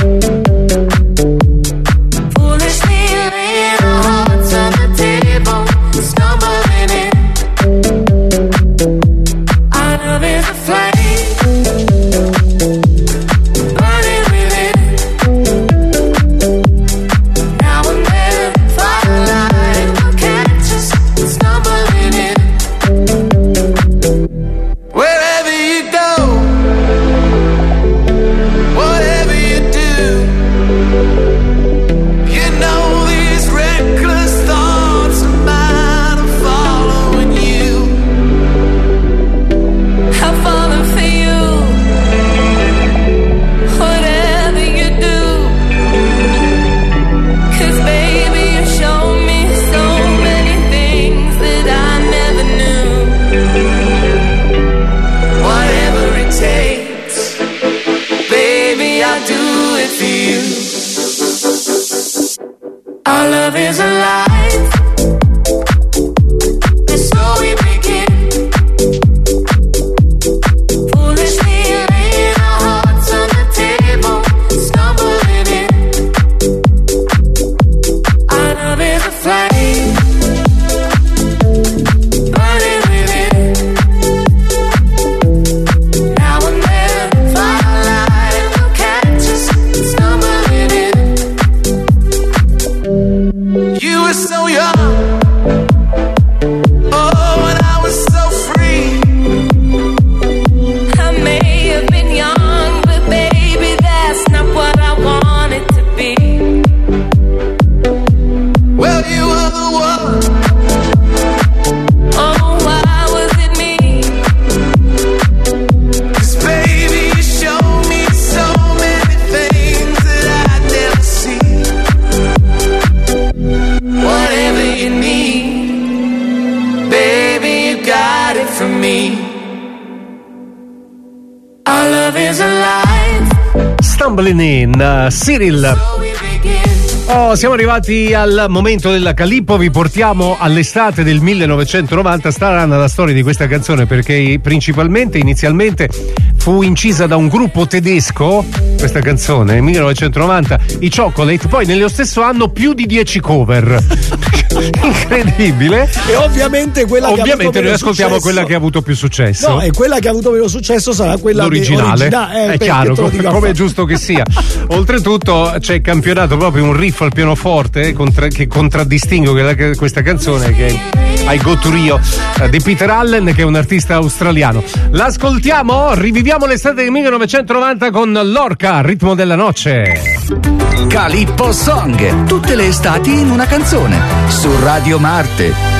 Stumbling in, our love is a flame, burning within. Now and then, firelight will catch us stumbling in. Wherever you go, whatever Stumbling In, uh, Cyril. Oh, siamo arrivati al momento della Calippo, vi portiamo all'estate del millenovecentonovanta. Strana la storia di questa canzone perché principalmente, inizialmente fu incisa da un gruppo tedesco, questa canzone, nel millenovecentonovanta, i Chocolate, poi nello stesso anno più di dieci cover. Incredibile. E ovviamente quella ovviamente che ha avuto noi ascoltiamo successo. quella che ha avuto più successo. No, e quella che ha avuto meno successo sarà quella l'originale, originale. Eh, è chiaro, come, come è giusto che sia. Oltretutto c'è campionato proprio un riff al pianoforte contra- che contraddistingue quella, questa canzone, che è I Go to Rio uh, di Peter Allen, che è un artista australiano. L'ascoltiamo, riviviamo l'estate del millenovecentonovanta con Lorca, Ritmo della noce. Calippo Song, tutte le estati in una canzone, su Radio Marte.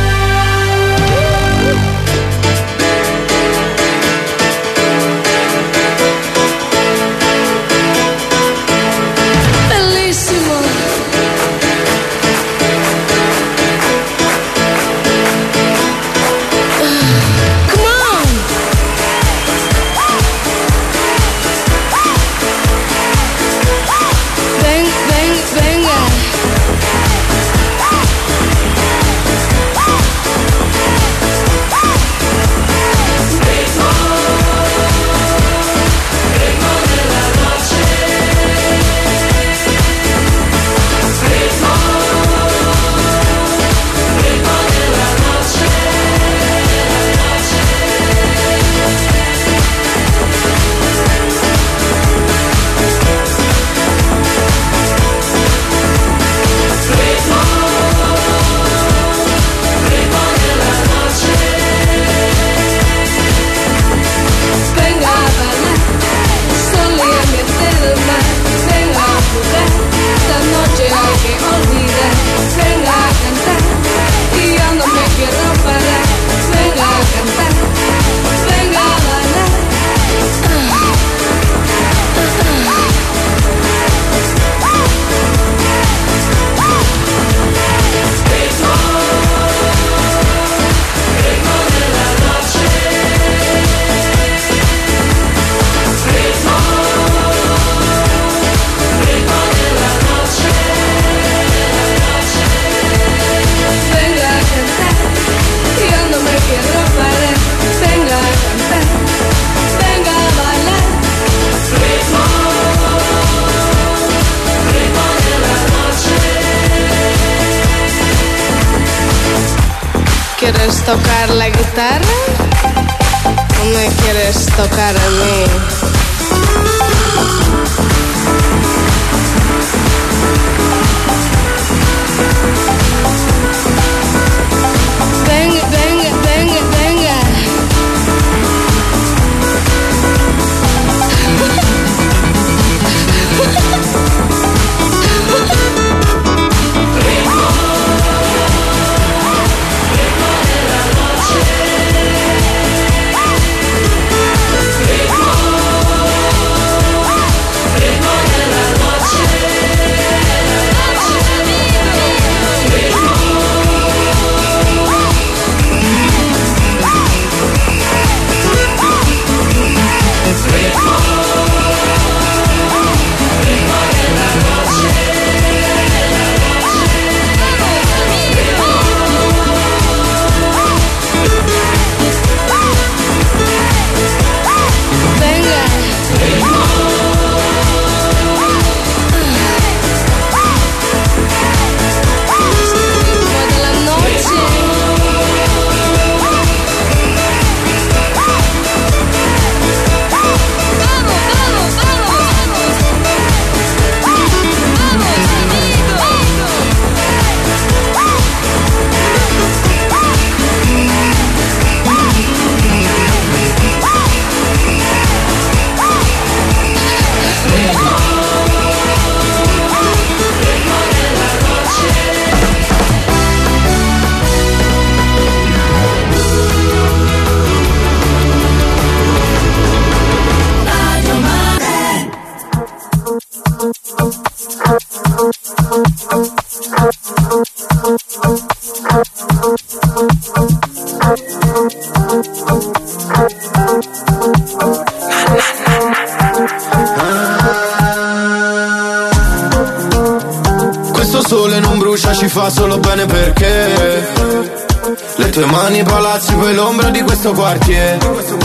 ¿Quieres tocar la guitarra o me quieres tocar a mí? Venga, venga, venga, venga. bene perché le tue mani palazzi, poi l'ombra di questo quartiere.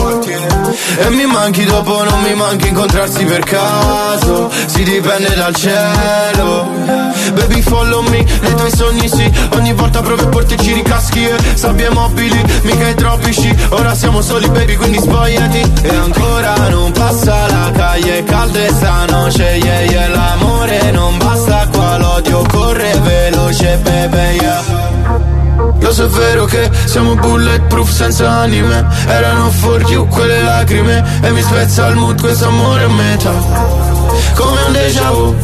E mi manchi dopo, non mi manchi incontrarsi per caso. Si dipende dal cielo. Baby follow me, nei tuoi sogni sì. Ogni volta provo a portarci ricaschi e sabbie mobili, mica i tropici. Ora siamo soli baby, quindi spogliati. E ancora non passa la calle, è calda e stanoce, yeah, yeah. L'amore non basta qua, l'odio corre veloce, baby, yeah. Lo so è vero che siamo bulletproof senza anime. Erano for you quelle lacrime. E mi spezza il mood questo amore a metà, come un déjà vu.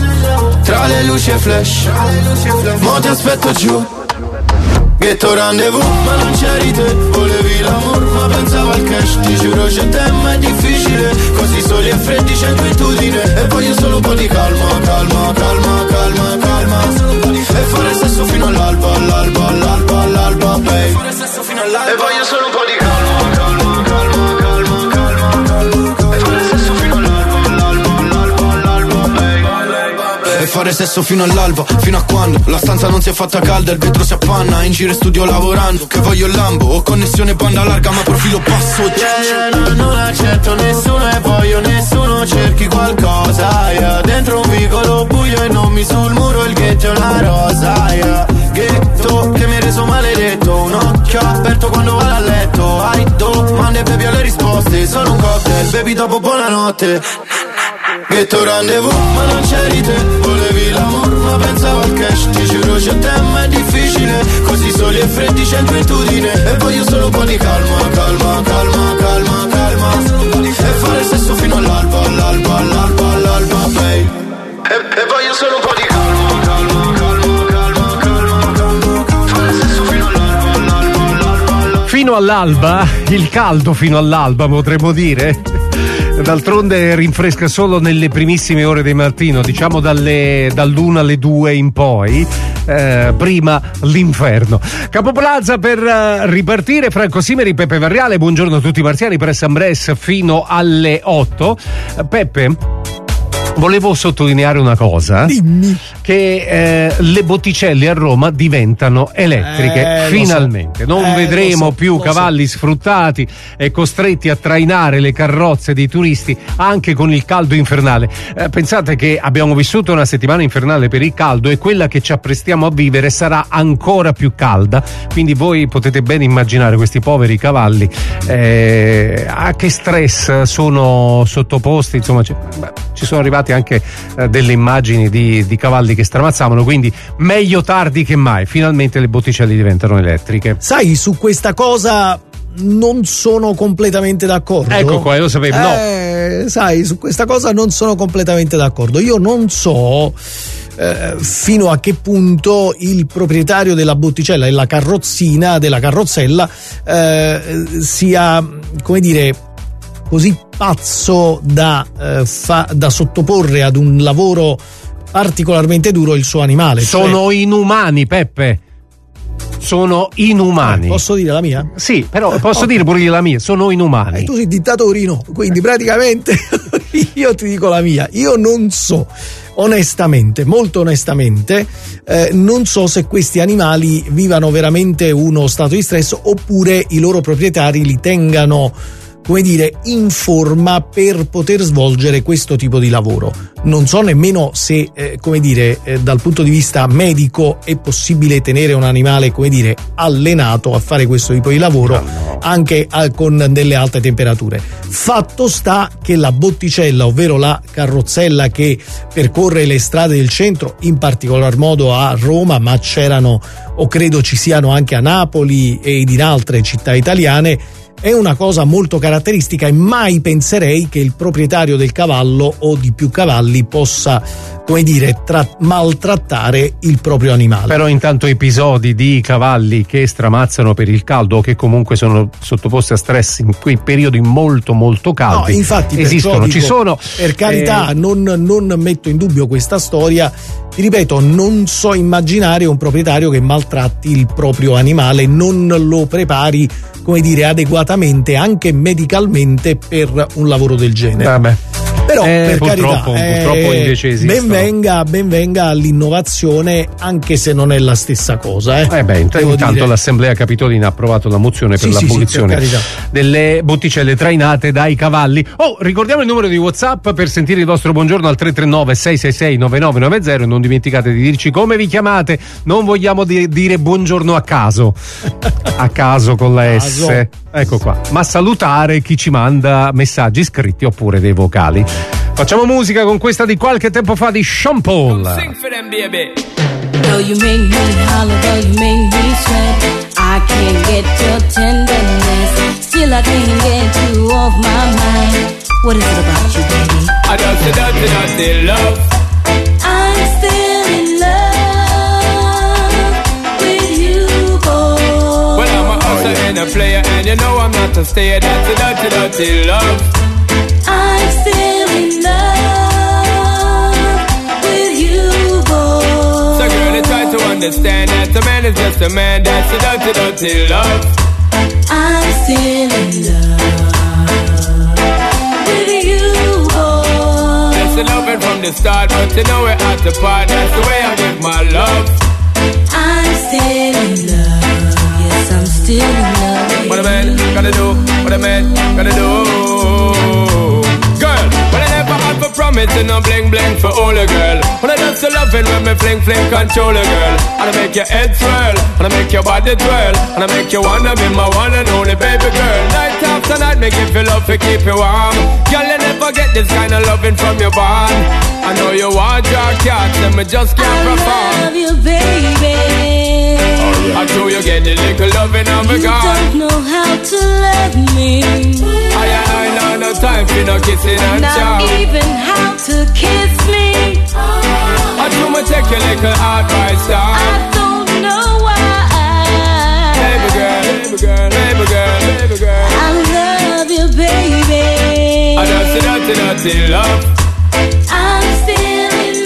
Tra le luci e flash, mo ti aspetto giù. Ghetto rendezvous, ma non c'eri te. Volevi l'amore, ma pensavo al cash. Ti giuro c'è te, ma è difficile. Così soli e freddi c'è inquietudine. E voglio solo un po' di calma, calma, calma, calma, calma. E fare sesso fino all'alba, all'alba, all'alba, all'alba, babe. E voglio solo un po' di calma, calma, calma, calma, calma, calma. E fare sesso fino all'alba, all'alba, all'alba, all'alba, babe. E fare sesso fino all'alba, fino a quando la stanza non si è fatta calda, il vetro si appanna, in giro e studio lavorando. Che voglio il Lambo, ho connessione banda larga ma profilo basso. Yeah, yeah, no, non accetto nessuno e voglio nessuno, cerchi qualcosa, yeah. Dentro un vicolo buio e nomi sul muro, il ghetto è una rosa, yeah. Ghetto che mi hai reso maledetto, un occhio aperto quando vado a letto. Hai domande baby alle risposte, solo un cocktail baby dopo buonanotte. Ghetto rendezvous, ma non c'eri te. Volevi l'amore, ma pensavo al cash. Ti giuro c'è te, ma è difficile. Così soli e freddi c'è inquietudine. E voglio solo un po' di calma, calma, calma, calma, calma. E fare sesso fino all'alba, all'alba, all'alba, all'alba, babe. E, e voglio solo un po' di calma, calma, calma, calma, calma, calma. Fare sesso fino all'alba, all'alba, all'alba, all'alba. Fino all'alba, il caldo fino all'alba potremmo dire. D'altronde rinfresca solo nelle primissime ore del mattino, diciamo dalle, dall'una alle due in poi, eh, prima l'inferno. Capoplaza per uh, ripartire, Franco Simeri, Peppe Varriale, buongiorno a tutti i marziani, Press and Bress fino alle otto. Uh, Peppe, volevo sottolineare una cosa. Dimmi. Che eh, le botticelle a Roma diventano elettriche, eh, finalmente. So. Non eh, vedremo so, più cavalli so. sfruttati e costretti a trainare le carrozze dei turisti anche con il caldo infernale. Eh, pensate che abbiamo vissuto una settimana infernale per il caldo e quella che ci apprestiamo a vivere sarà ancora più calda, quindi voi potete ben immaginare questi poveri cavalli eh, a che stress sono sottoposti. Insomma, ci, beh, ci sono arrivati anche eh, delle immagini di, di cavalli che stramazzavano, quindi meglio tardi che mai, finalmente le botticelle diventano elettriche. Sai, su questa cosa non sono completamente d'accordo. Ecco qua, lo sapevo. Eh, no. Sai, su questa cosa non sono completamente d'accordo. Io non so eh, fino a che punto il proprietario della botticella e la carrozzina della carrozzella eh, sia, come dire, così pazzo da, eh, fa, da sottoporre ad un lavoro particolarmente duro il suo animale. Sono cioè... inumani, Peppe. Sono inumani. Eh, posso dire la mia? Sì, però posso okay. dire pure io la mia. Sono inumani. Eh, tu sei dittatorino, quindi praticamente io ti dico la mia. Io non so, onestamente, molto onestamente, eh, non so se questi animali vivano veramente uno stato di stress oppure i loro proprietari li tengano, come dire, in forma per poter svolgere questo tipo di lavoro. Non so nemmeno se, eh, come dire, eh, dal punto di vista medico è possibile tenere un animale, come dire, allenato a fare questo tipo di lavoro no, no. anche a, con delle alte temperature. Fatto sta che la botticella, ovvero la carrozzella che percorre le strade del centro, in particolar modo a Roma, ma c'erano o credo ci siano anche a Napoli ed in altre città italiane, è una cosa molto caratteristica e mai penserei che il proprietario del cavallo o di più cavalli possa, come dire, tra- maltrattare il proprio animale. Però intanto episodi di cavalli che stramazzano per il caldo o che comunque sono sottoposti a stress in quei periodi molto molto caldi, no, infatti, esistono, dico, ci sono. Per carità, eh... non, non metto in dubbio questa storia. Ti ripeto, non so immaginare un proprietario che maltratti il proprio animale, non lo prepari, come dire, adeguatamente anche medicalmente per un lavoro del genere. Vabbè. Però eh, per purtroppo, carità, purtroppo eh, invece esistono. ben venga, ben venga l'innovazione, anche se non è la stessa cosa. Eh, eh beh, int- intanto dire. l'Assemblea Capitolina ha approvato la mozione per Sì, sì, l'abolizione sì, per delle botticelle trainate dai cavalli. Oh, ricordiamo il numero di WhatsApp per sentire il vostro buongiorno al tre tre nove sei sei sei nove nove nove zero e non dimenticate di dirci come vi chiamate. Non vogliamo di- dire buongiorno a caso, a caso con la S. Caso. Ecco qua. Ma salutare chi ci manda messaggi scritti oppure dei vocali. Facciamo musica con questa di qualche tempo fa di Sean Paul. Though you make me holler, though you make me sweat, I can't get your tenderness. Still I can't get you off my mind. What is it about you, baby? I dirty, dirty, dirty love. I'm still in love with you, boy. Well, I'm a hustler and a player, and you know I'm not a stayer. Dirty, dirty, dirty love. I'm still in love with you, boy. So girl, I try to understand that a man is just a man. That's a dirty, dirty love. I'm still in love with you, boy. That's the loving from the start, but you know we're at the part. That's the way I give my love. I'm still in love. Yes, I'm still in love. What a man gotta do, what a man gotta do. Girl, when I never have a promise and no bling bling for all a girl. When I just loving when me fling fling control a girl. And I make your head swirl, and I make your body twirl, and I make you wanna be my one and only baby girl. Night after night, make you feel love to keep you warm. Girl, you never get this kind of loving from your bond. I know you want your cats, and me just can't perform. I love you, baby. I know you get the little loving of me You gone. don't know how to love me. I ain't no, no time for no kissing and Not chow. even how to kiss me. I do me take your little advice down. I don't know why. Baby girl, baby girl, baby girl, baby girl. I love you, baby. I dirty, dirty, dirty love. I'm still in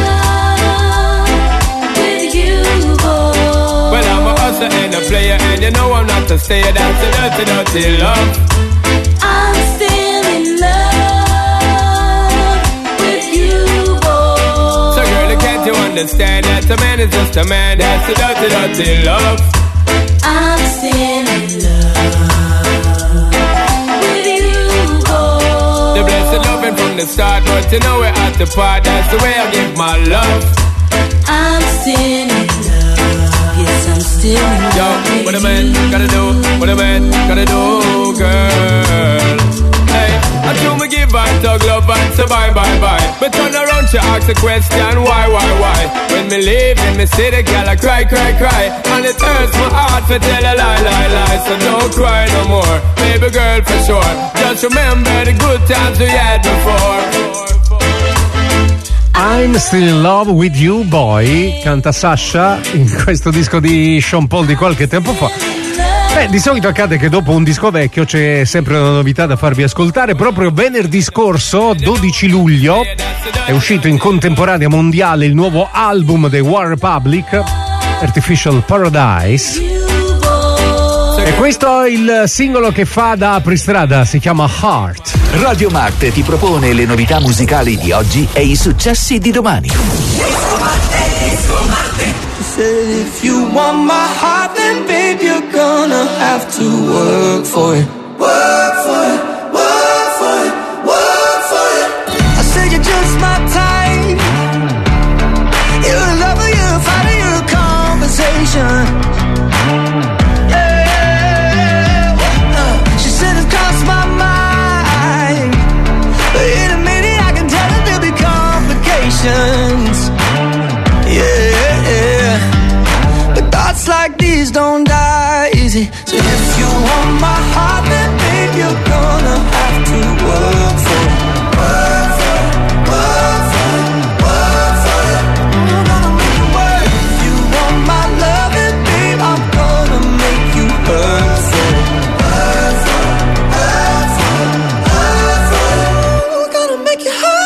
love with you, boy. Well, I'm a hustler and a player, and you know I'm not a stayer. That's a dirty, dirty love. I'm still in love with you, boy. So girl, can't you understand that a man is just a man? That's a dirty, dirty love. I'm still in love with you, boy. The blessed loving from the start, but you know we're at the part. That's the way I give my love. I'm still in love. Yes, I'm still in love. Yo, what a man gotta do, what a man gotta do, girl. Hey, I do me give and tug love and say bye, bye, bye. But turn around, she ask the question, why, why, why? When me leave in me city, girl, I cry, cry, cry. And it hurts my heart to tell a lie, lie, lie. So don't cry no more, baby girl, for sure. Just remember the good times we had before. I'm Still in Love with You Boy, canta Sasha in questo disco di Sean Paul di qualche tempo fa. Beh, di solito accade che dopo un disco vecchio c'è sempre una novità da farvi ascoltare. Proprio venerdì scorso, dodici luglio, è uscito in contemporanea mondiale il nuovo album dei One Republic, Artificial Paradise. E questo è il singolo che fa da apristrada, si chiama Heart. Radio Marte ti propone le novità musicali di oggi e i successi di domani. Said if you want my heart, then babe, you're gonna have to work for it. Work for it, work for it, work for it. I said you're just my type. You're a lover, you're a fighter, you're a conversation. Yeah, uh, she said it crossed my mind, but in a minute I can tell that there'll be complications. Yeah, but thoughts like these don't die easy. So if you want my heart, then babe, you're gonna have to work for it. Work for it, work for it, work for it. I'm gonna make you work. If you want my love, then babe, I'm gonna make you hurt for it. Work for it, work for it, work for it. I'm gonna make you hurt.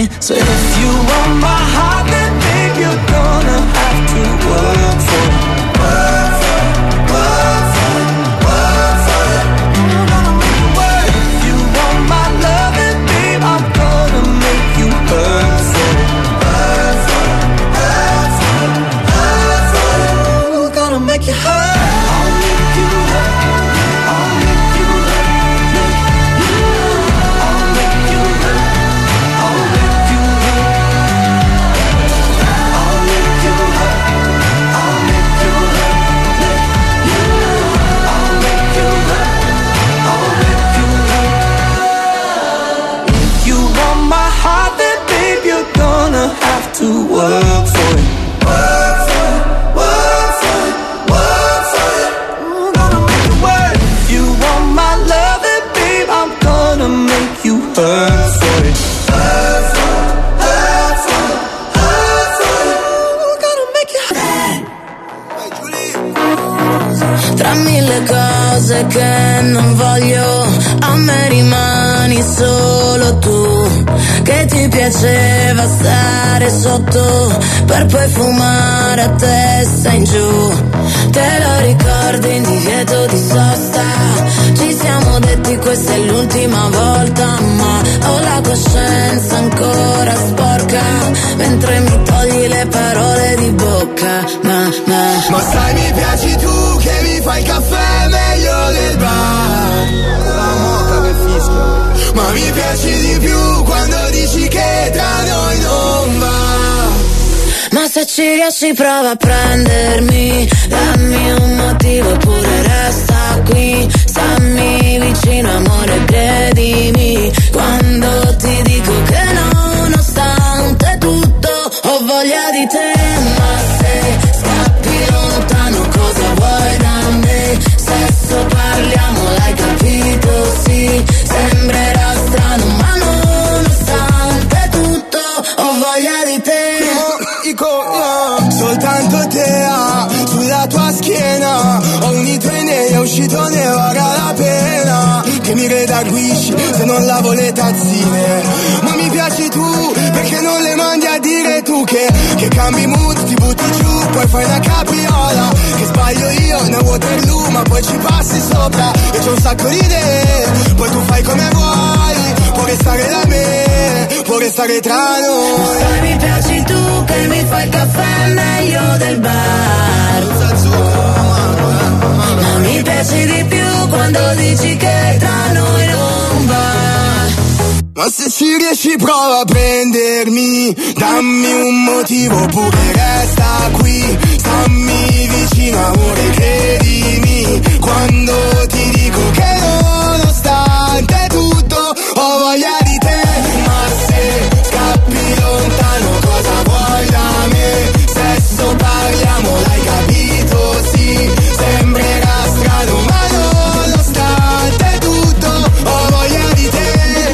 mine. So if you want my heart, then babe, you're gonna have to work for it. Work for it, work for it, work for it. I'm gonna make you work. If you want my love, then babe, I'm gonna make you work for it. Work for it, work for it, work for it. I'm gonna make you hurt. To work for it, work for it, work for it, work for it. I'm gonna make it work. If you want my love, then babe, I'm gonna make you hurt for it. Hurt for it, hurt for it, hurt for it. I'm gonna make you hurt. Tra mille cose che non voglio, a me rimani solo tu, che ti piaceva stare sotto per poi fumare a testa in giù. Te lo ricordi in divieto di sosta? Ci siamo detti questa è l'ultima volta, ma ho la coscienza ancora sporca mentre mi togli le parole di bocca. Ma, ma, ma sai mi piaci tu che mi fai il caffè meglio del bar. La moca che fischia. Ma mi piaci di più quando dici che tra noi non va. Ma se ci riesci prova a prendermi, dammi un motivo pure resta qui. Stammi vicino amore, credimi quando ti dico che nonostante tutto ho voglia di te. Ma se scappi lontano cosa vuoi da me? Sesso parliamo, l'hai capito? Sì, sembrerà strano ma nonostante tutto ho voglia di te. Soltanto te ah, sulla tua schiena ho unito i nei, è uscito ne vaga la pena. Che mi redarguisci se non lavo le tazzine. Ma mi piaci tu perché non le mandi a dire tu che, che cambi mood, ti butti giù, poi fai una capriola. Che sbaglio io nel Waterloo ma poi ci passi sopra. E c'ho un sacco di idee, poi tu fai come vuoi. Può restare da me, può restare tra noi. Ma sai mi piaci tu che mi fai il caffè meglio del bar. Ma mi piaci di più quando dici che tra noi non va. Ma se ci riesci prova a prendermi, dammi un motivo pure resta qui. Stammi vicino amore, credimi quando ti dico che nonostante tutto ho voglia di te. Ma se scappi lontano cosa vuoi da me? Sesso parliamo, l'hai capito? Sì, sembrerà strano ma nonostante tutto ho voglia di te.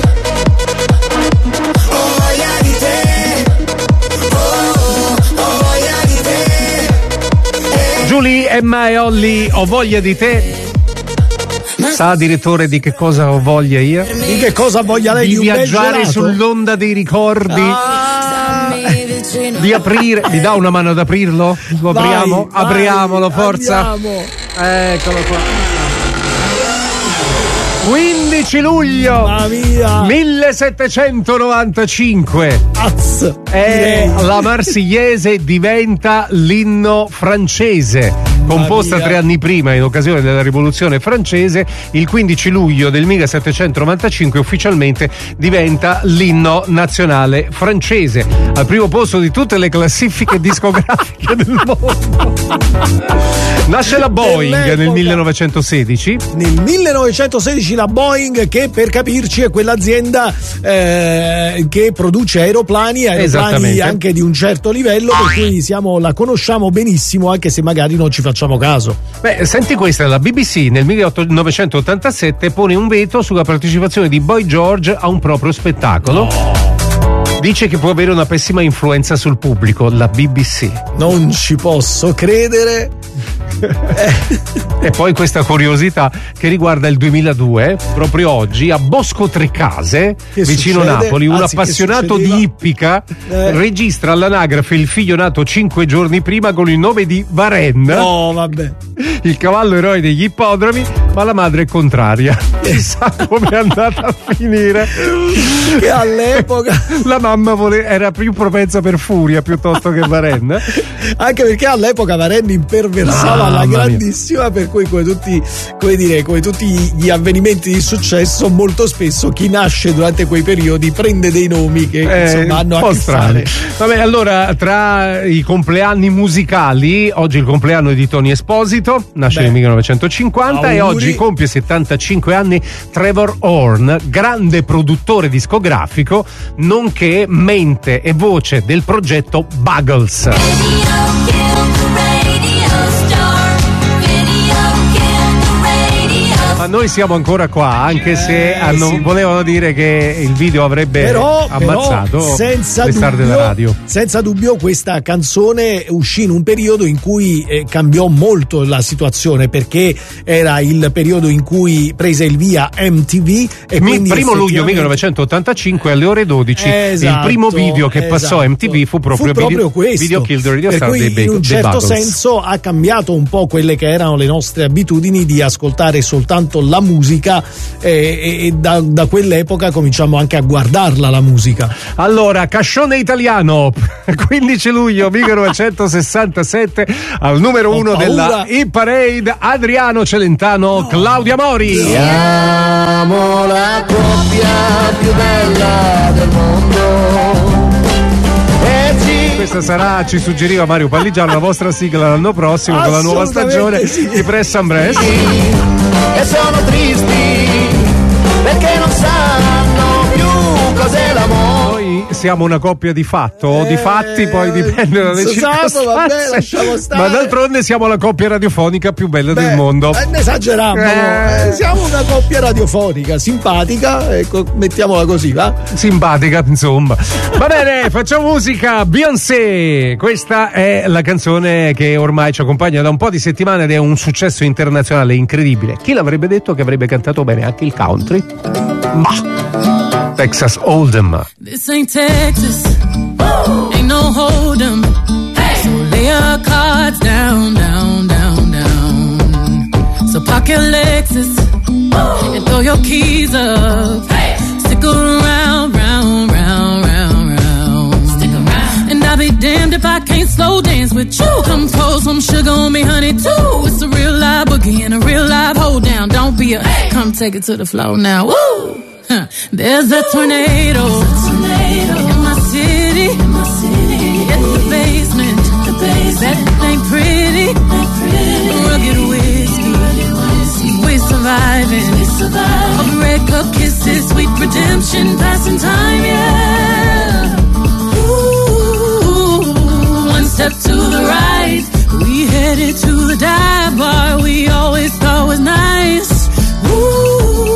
Ho voglia di te. Oh, ho voglia di te. Giulia, Emma e Olly, ho voglia di te. Sa, direttore, di che cosa ho voglia io? Di che cosa voglia lei? Di, di un viaggiare sull'onda dei ricordi. Ah. Di aprire, mi dà una mano ad aprirlo? Lo vai, apriamo? Vai, apriamolo, forza. Andiamo. Eccolo qua. quindici luglio millesettecentonovantacinque. Az, e la Marsigliese diventa l'inno francese. Composta tre anni prima in occasione della rivoluzione francese, il quindici luglio del millesettecentonovantacinque ufficialmente diventa l'inno nazionale francese, al primo posto di tutte le classifiche discografiche del mondo. Nasce la Boeing Dell'epoca. nel millenovecentosedici. Nel millenovecentosedici la Boeing, che per capirci è quell'azienda eh, che produce aeroplani, aeroplani anche di un certo livello, per cui siamo, la conosciamo benissimo, anche se magari non ci facciamo caso. Beh, senti questa, la B B C nel millenovecentottantasette pone un veto sulla partecipazione di Boy George a un proprio spettacolo. No. Dice che può avere una pessima influenza sul pubblico, la B B C. Non ci posso credere. E poi questa curiosità che riguarda il duemiladue, proprio oggi a Bosco Trecase, che vicino succede? Napoli, un Anzi, appassionato di ippica eh. registra all'anagrafe il figlio nato cinque giorni prima con il nome di Varen. No, vabbè. Il cavallo eroe degli ippodromi, ma la madre è contraria. Chissà come è andata a finire. Che all'epoca la mamma vole- era più propensa per Furia piuttosto che Varen. Anche perché all'epoca Varen imperversava alla grandissima, per cui come tutti, come dire, come tutti gli avvenimenti di successo, molto spesso chi nasce durante quei periodi prende dei nomi che eh, insomma hanno a che fare. Vabbè, allora tra i compleanni musicali, oggi il compleanno è di Tony Esposito, nasce Beh, nel millenovecentocinquanta, auguri. E oggi compie settantacinque anni Trevor Horn, grande produttore discografico nonché mente e voce del progetto Buggles. Ma noi siamo ancora qua, anche se eh, hanno, sì. volevano dire che il video avrebbe però, ammazzato però, senza le star dubbio, della radio. Senza dubbio questa canzone uscì in un periodo in cui eh, cambiò molto la situazione, perché era il periodo in cui prese il via M T V e Mi, quindi primo luglio millenovecentottantacinque alle ore dodici esatto, il primo video che esatto. passò M T V fu proprio, fu proprio video, questo, Video Kill the Radio per Star cui dei, in un dei certo Buggles. senso ha cambiato un po' quelle che erano le nostre abitudini di ascoltare soltanto la musica, e, e da, da quell'epoca cominciamo anche a guardarla la musica. Allora, Cascione Italiano, quindici luglio millenovecentosessantasette, al numero Ho uno paura. della Hit Parade, Adriano Celentano, no. Claudia Mori. Siamo la coppia più bella del mondo. Questa sarà, ci suggeriva Mario Palligiano, la vostra sigla l'anno prossimo con la nuova stagione sì. di Press and Press. E sono tristi perché non sanno più cos'è l'amore. Noi siamo una coppia di fatto o di fatti, poi dipende dalle circostanze. Vabbè, lasciamo stare. Ma d'altronde siamo la coppia radiofonica più bella Beh, del mondo. Eh, ne esageriamo. Eh. Eh, siamo una coppia radiofonica, simpatica, ecco, mettiamola così, va? Simpatica, insomma. Va bene, facciamo musica. Beyoncé. Questa è la canzone che ormai ci accompagna da un po' di settimane ed è un successo internazionale incredibile. Chi l'avrebbe detto che avrebbe cantato bene anche il country? Ma Texas Hold'em. This ain't Texas, ain't no Hold'em. Hey. So lay your cards down, down, down, down. So park your Lexus and throw your keys up. Hey. Stick around, round, round, round, round. Stick around. And I'll be damned if I can't slow dance with you. Come pour some sugar on me, honey, too. It's a real live boogie and a real live hold down. Don't be a, hey. Come take it to the floor now. Woo! Huh. There's a tornado, a tornado in my city. In my city. It's the basement. The basement. That ain't pretty. Ain't pretty. Rugged whiskey. Rugged whiskey. We're surviving. We surviving. Of red cup kisses, sweet redemption, passing time, yeah. Ooh, one step to the right, we headed to the dive bar we always thought was nice. Ooh.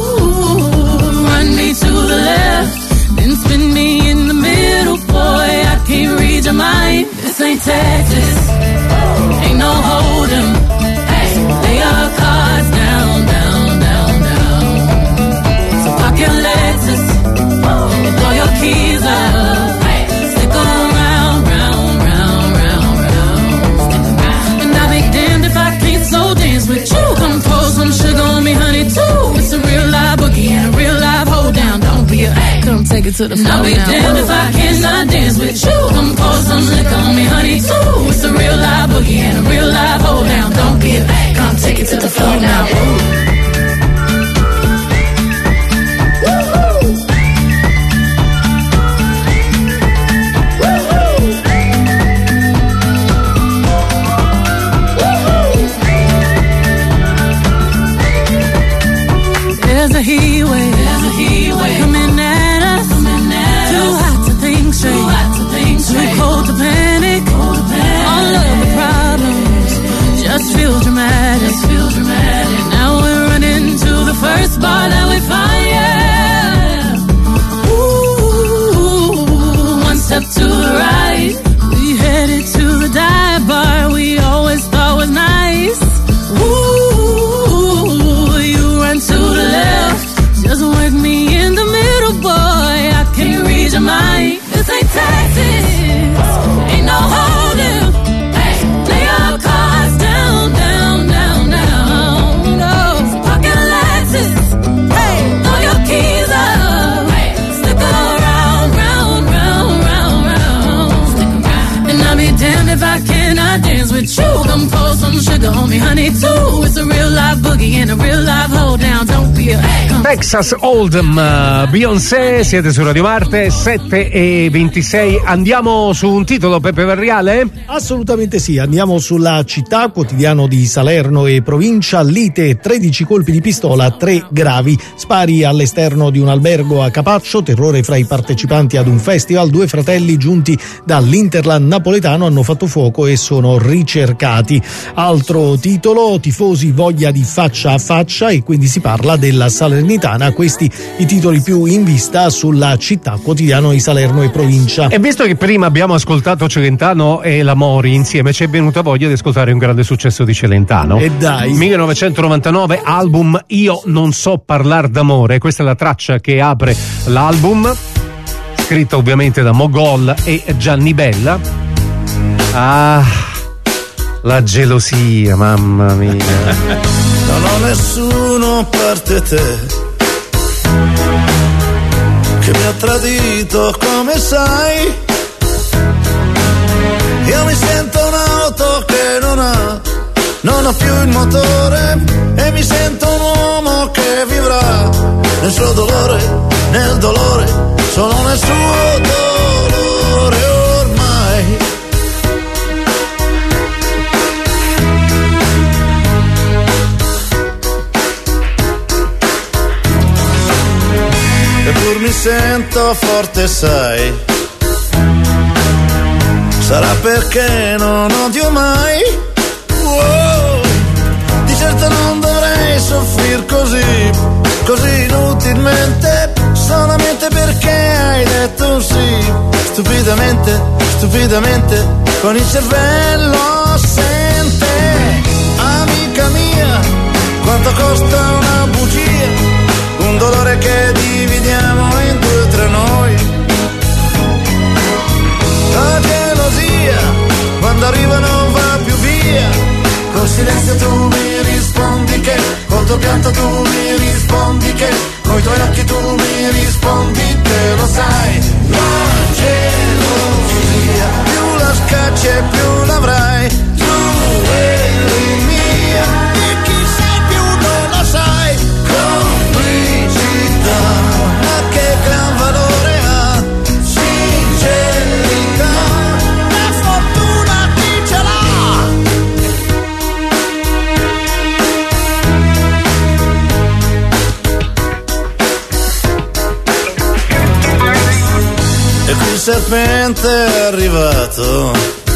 Me to the left, then spin me in the middle, boy, I can't read your mind. This ain't Texas, ain't no Hold'em. Hey, lay your cards down, down, down, down. So park your Lexus, throw your keys up. Hey, stick around, round, round, round, round. And I'll be damned if I can't slow dance with you. Come pour some sugar on me, honey, too. It's a real live boogie and a real live hold down. Don't be a hey, come take it to the floor. I'll be damned if I cannot dance with you. Come pour some liquor on me, honey, too. It's a real live boogie and a real live hold down. Don't be a hey, come take it to the floor now. There's a heat wave, there's a heat wave coming at us, coming at too us. Hot to think straight, too hot to think straight, too cold to panic, cold to panic. All of the problems dance with you. Come pour some sugar on me, honey, too. It's a real live boogie and a real live hold down. Don't be a hey. Texas Hold'em, uh, Beyoncé, siete su Radio Marte, sette e ventisei. Andiamo su un titolo, Peppe Verriale? Assolutamente sì, andiamo sulla Città, quotidiano di Salerno e provincia. Lite, tredici colpi di pistola, tre gravi. Spari all'esterno di un albergo a Capaccio, terrore fra i partecipanti ad un festival. Due fratelli giunti dall'Interland napoletano hanno fatto fuoco e sono ricercati. Altro titolo, tifosi voglia di faccia a faccia, e quindi si parla della Salernitana. Questi i titoli più in vista sulla Città, quotidiano di Salerno e provincia. E visto che prima abbiamo ascoltato Celentano e la Mori insieme, ci è venuta voglia di ascoltare un grande successo di Celentano. E dai. millenovecentonovantanove, album Io non so parlar d'amore. Questa è la traccia che apre l'album, scritta ovviamente da Mogol e Gianni Bella. Ah, la gelosia, mamma mia. Non ho nessuno a parte te che mi ha tradito, come sai. Io mi sento un'auto che non ha, non ho più il motore, e mi sento un uomo che vivrà nel suo dolore, nel dolore, solo nel suo dolore ormai. Eppur mi sento forte, sai, sarà perché non odio mai. Wow. Di certo non dovrei soffrir così, così inutilmente, solamente perché hai detto un sì. Stupidamente, stupidamente, con il cervello assente. Amica mia, quanto costa una bugia, un dolore che dividiamo in due tra noi. La gelosia, quando arriva non va più via. Col silenzio tu mi rispondi che, col tuo pianto tu mi rispondi che, coi tuoi occhi tu mi rispondi che lo sai. La gelosia, più la scacci e più l'avrai. Tu eri mia, e chi sei più non lo sai. Complicità, ma che gran valore ha. Sincerità, la fortuna chi ce l'ha. E qui il serpente è arrivato,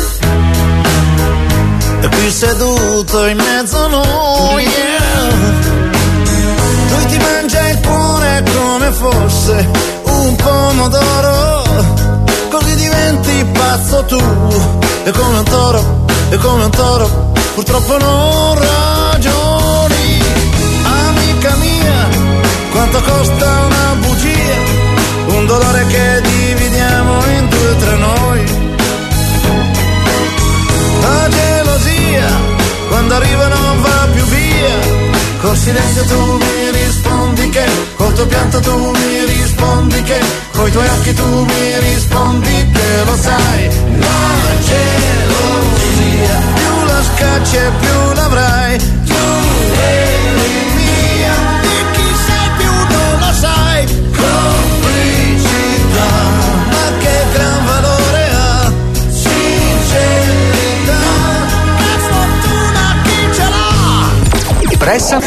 e qui seduto in mezzo a noi, yeah. Lui ti mangia il cuore come fosse un pomodoro, così diventi pazzo tu. E come un toro, e come un toro, purtroppo non ragioni. Amica mia, quanto costa una bugia, un dolore che dividiamo in due tra noi. La gelosia, quando arriva non va più via. Col silenzio tu mi rispondi che, col tuo pianto tu mi rispondi che, coi tuoi occhi tu mi rispondi che lo sai. La gelosia, più la scacci e più l'avrai. Tu eri mia, e chi sei più non lo sai. Complicità, ma che gran valore ha. Sincerità, che fortuna chi ce l'ha. Pressa.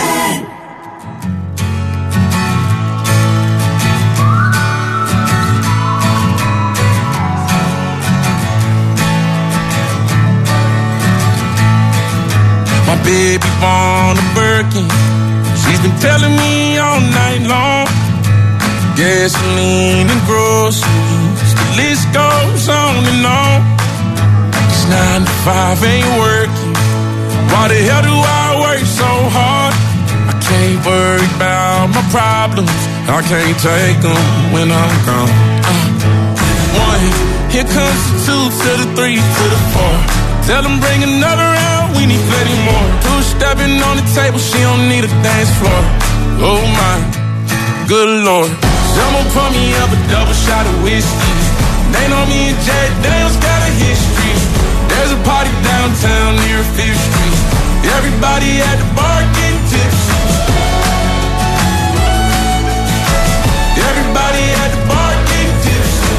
My baby born a Birkin, she's been telling me all night long. Gasoline and groceries, the list goes on and on. This nine to five ain't working, why the hell do I work so hard? I can't worry about my problems, I can't take them when I'm gone. uh, One, here comes the two to the three to the four. Tell them bring another round, we need plenty more. Two stepping on the table, she don't need a dance floor. Oh my, good lord. Someone pour me up a double shot of whiskey. They know me and Jack Daniels got a history. There's a a party downtown near Fifth Street. Everybody at the bar getting tipsy. Everybody at the bar getting tipsy.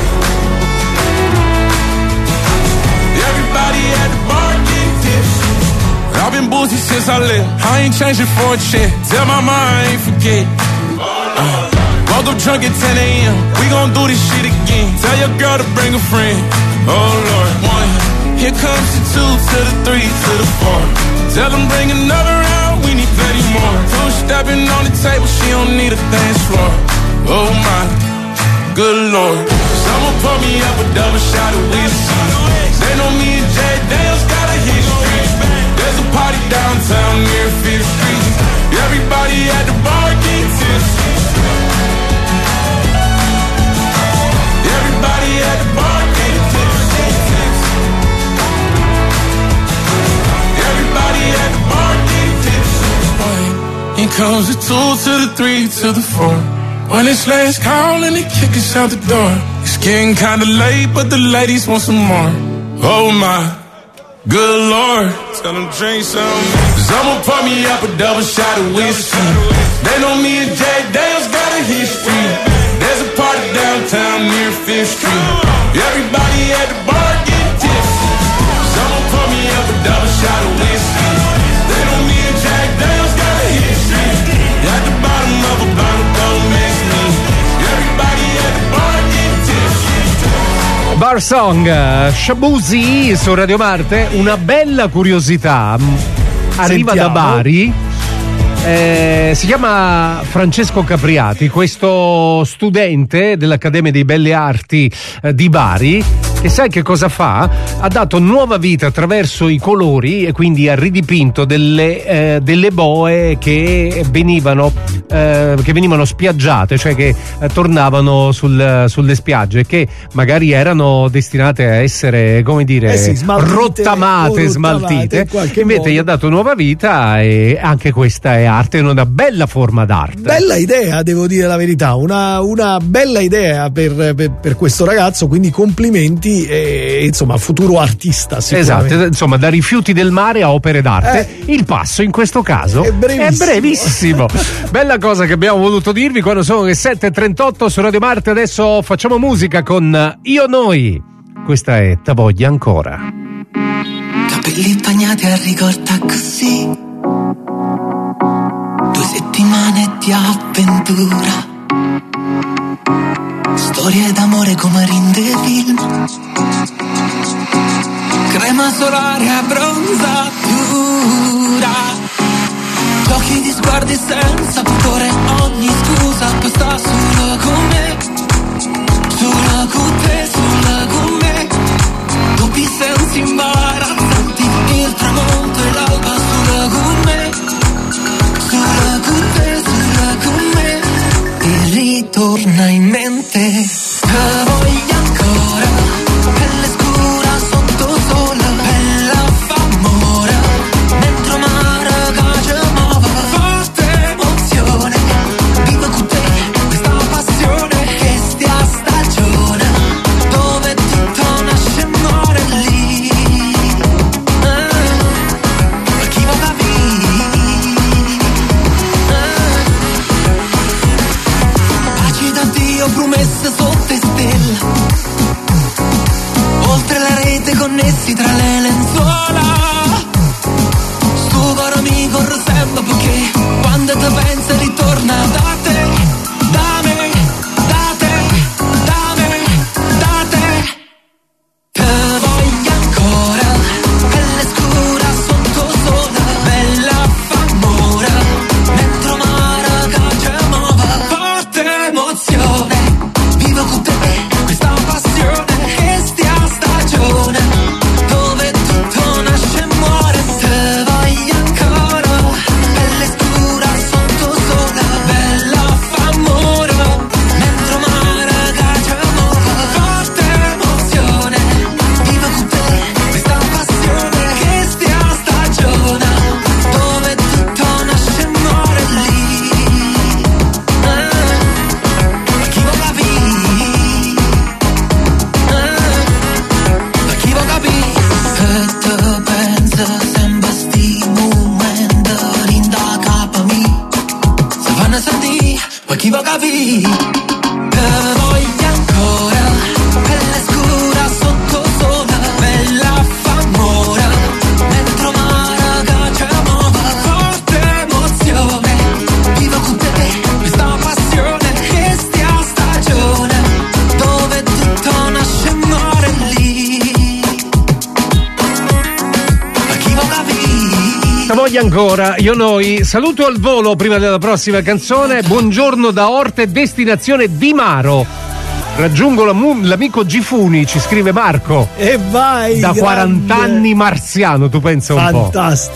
Everybody at the bar getting tipsy. I've been boozy since I left. I ain't changing for a check. Tell my mom I ain't forget. Uh, woke up drunk at ten a.m. We gon' do this shit again. Tell your girl to bring a friend. Oh Lord, one. Here comes the two to the three to the four. Tell them bring another round. We need plenty more. Two stepping on the table. She don't need a dance floor. Oh my, good Lord. Someone pour me up a double shot of whiskey. They know me and Jay Dale's got a history. There's a party downtown near Fifth Street. Everybody at the bar getting tipsy. Everybody at the bar getting tipsy. Everybody at the bar getting tipsy. Here comes the two to the three to the four. When it's last call and they kick us out the door. It's getting kinda late, but the ladies want some more. Oh my, good Lord. Tell them drink some. Someone pour me up a double shot of whiskey. They know me and Jay Dale's got a history. There's a party downtown near Fifth Street. Everybody at the bar getting tipsy. Someone pour me up a double shot of whiskey. They know me and Jack Dale's got a history. At the bottom of a bottle, don't miss me. Everybody at the bar getting tipsy. Bar Song, Shabuzi su Radio Marte. Una bella curiosità arriva Sentiamo. da Bari. Eh, si chiama Francesco Capriati, questo studente dell'Accademia dei Belle Arti eh, di Bari, che sai che cosa fa? Ha dato nuova vita attraverso i colori e quindi ha ridipinto delle, eh, delle boe che venivano, eh, che venivano spiaggiate, cioè che eh, tornavano sul, sulle spiagge, che magari erano destinate a essere, come dire, eh sì, smaltite, rottamate, smaltite. in Invece modo. gli ha dato nuova vita e anche questa è arte, è una bella forma d'arte. Bella idea, devo dire la verità, una, una bella idea per, per, per questo ragazzo, quindi complimenti e insomma futuro artista sicuramente. Esatto, insomma da rifiuti del mare a opere d'arte, eh, il passo in questo caso è brevissimo, è brevissimo. Bella cosa che abbiamo voluto dirvi quando sono le sette e trentotto su Radio Marte. Adesso facciamo musica con Io Noi, questa è Ta voglia ancora. Capelli bagnati a ricorda così, due settimane di avventura, storie d'amore come rinde film, crema solare a bronzatura, giochi di sguardi senza pudore, ogni scusa basta solo con me, solo con te, solo con me, doppi sensi imbarazzanti, il tramonto e l'alba solo con me, solo con te, solo con me, e ritorna in mente, te voglio ancora, pelle scura sotto sole, bella famosa. capì che voglia ancora, pelle scura sotto sola, bella famora, dentro maraga c'è amore, forte emozione, vivo con te questa passione, questa stagione, dove tutto nasce e muore lì, ma chi vuol capire? Voglia ancora, io noi. Saluto al volo prima della prossima canzone. Buongiorno da Orte, destinazione Di Maro. Raggiungo la mu- l'amico Gifuni, ci scrive Marco. E vai! Da grande. quaranta anni marziano, tu pensa un po'. Fantastico.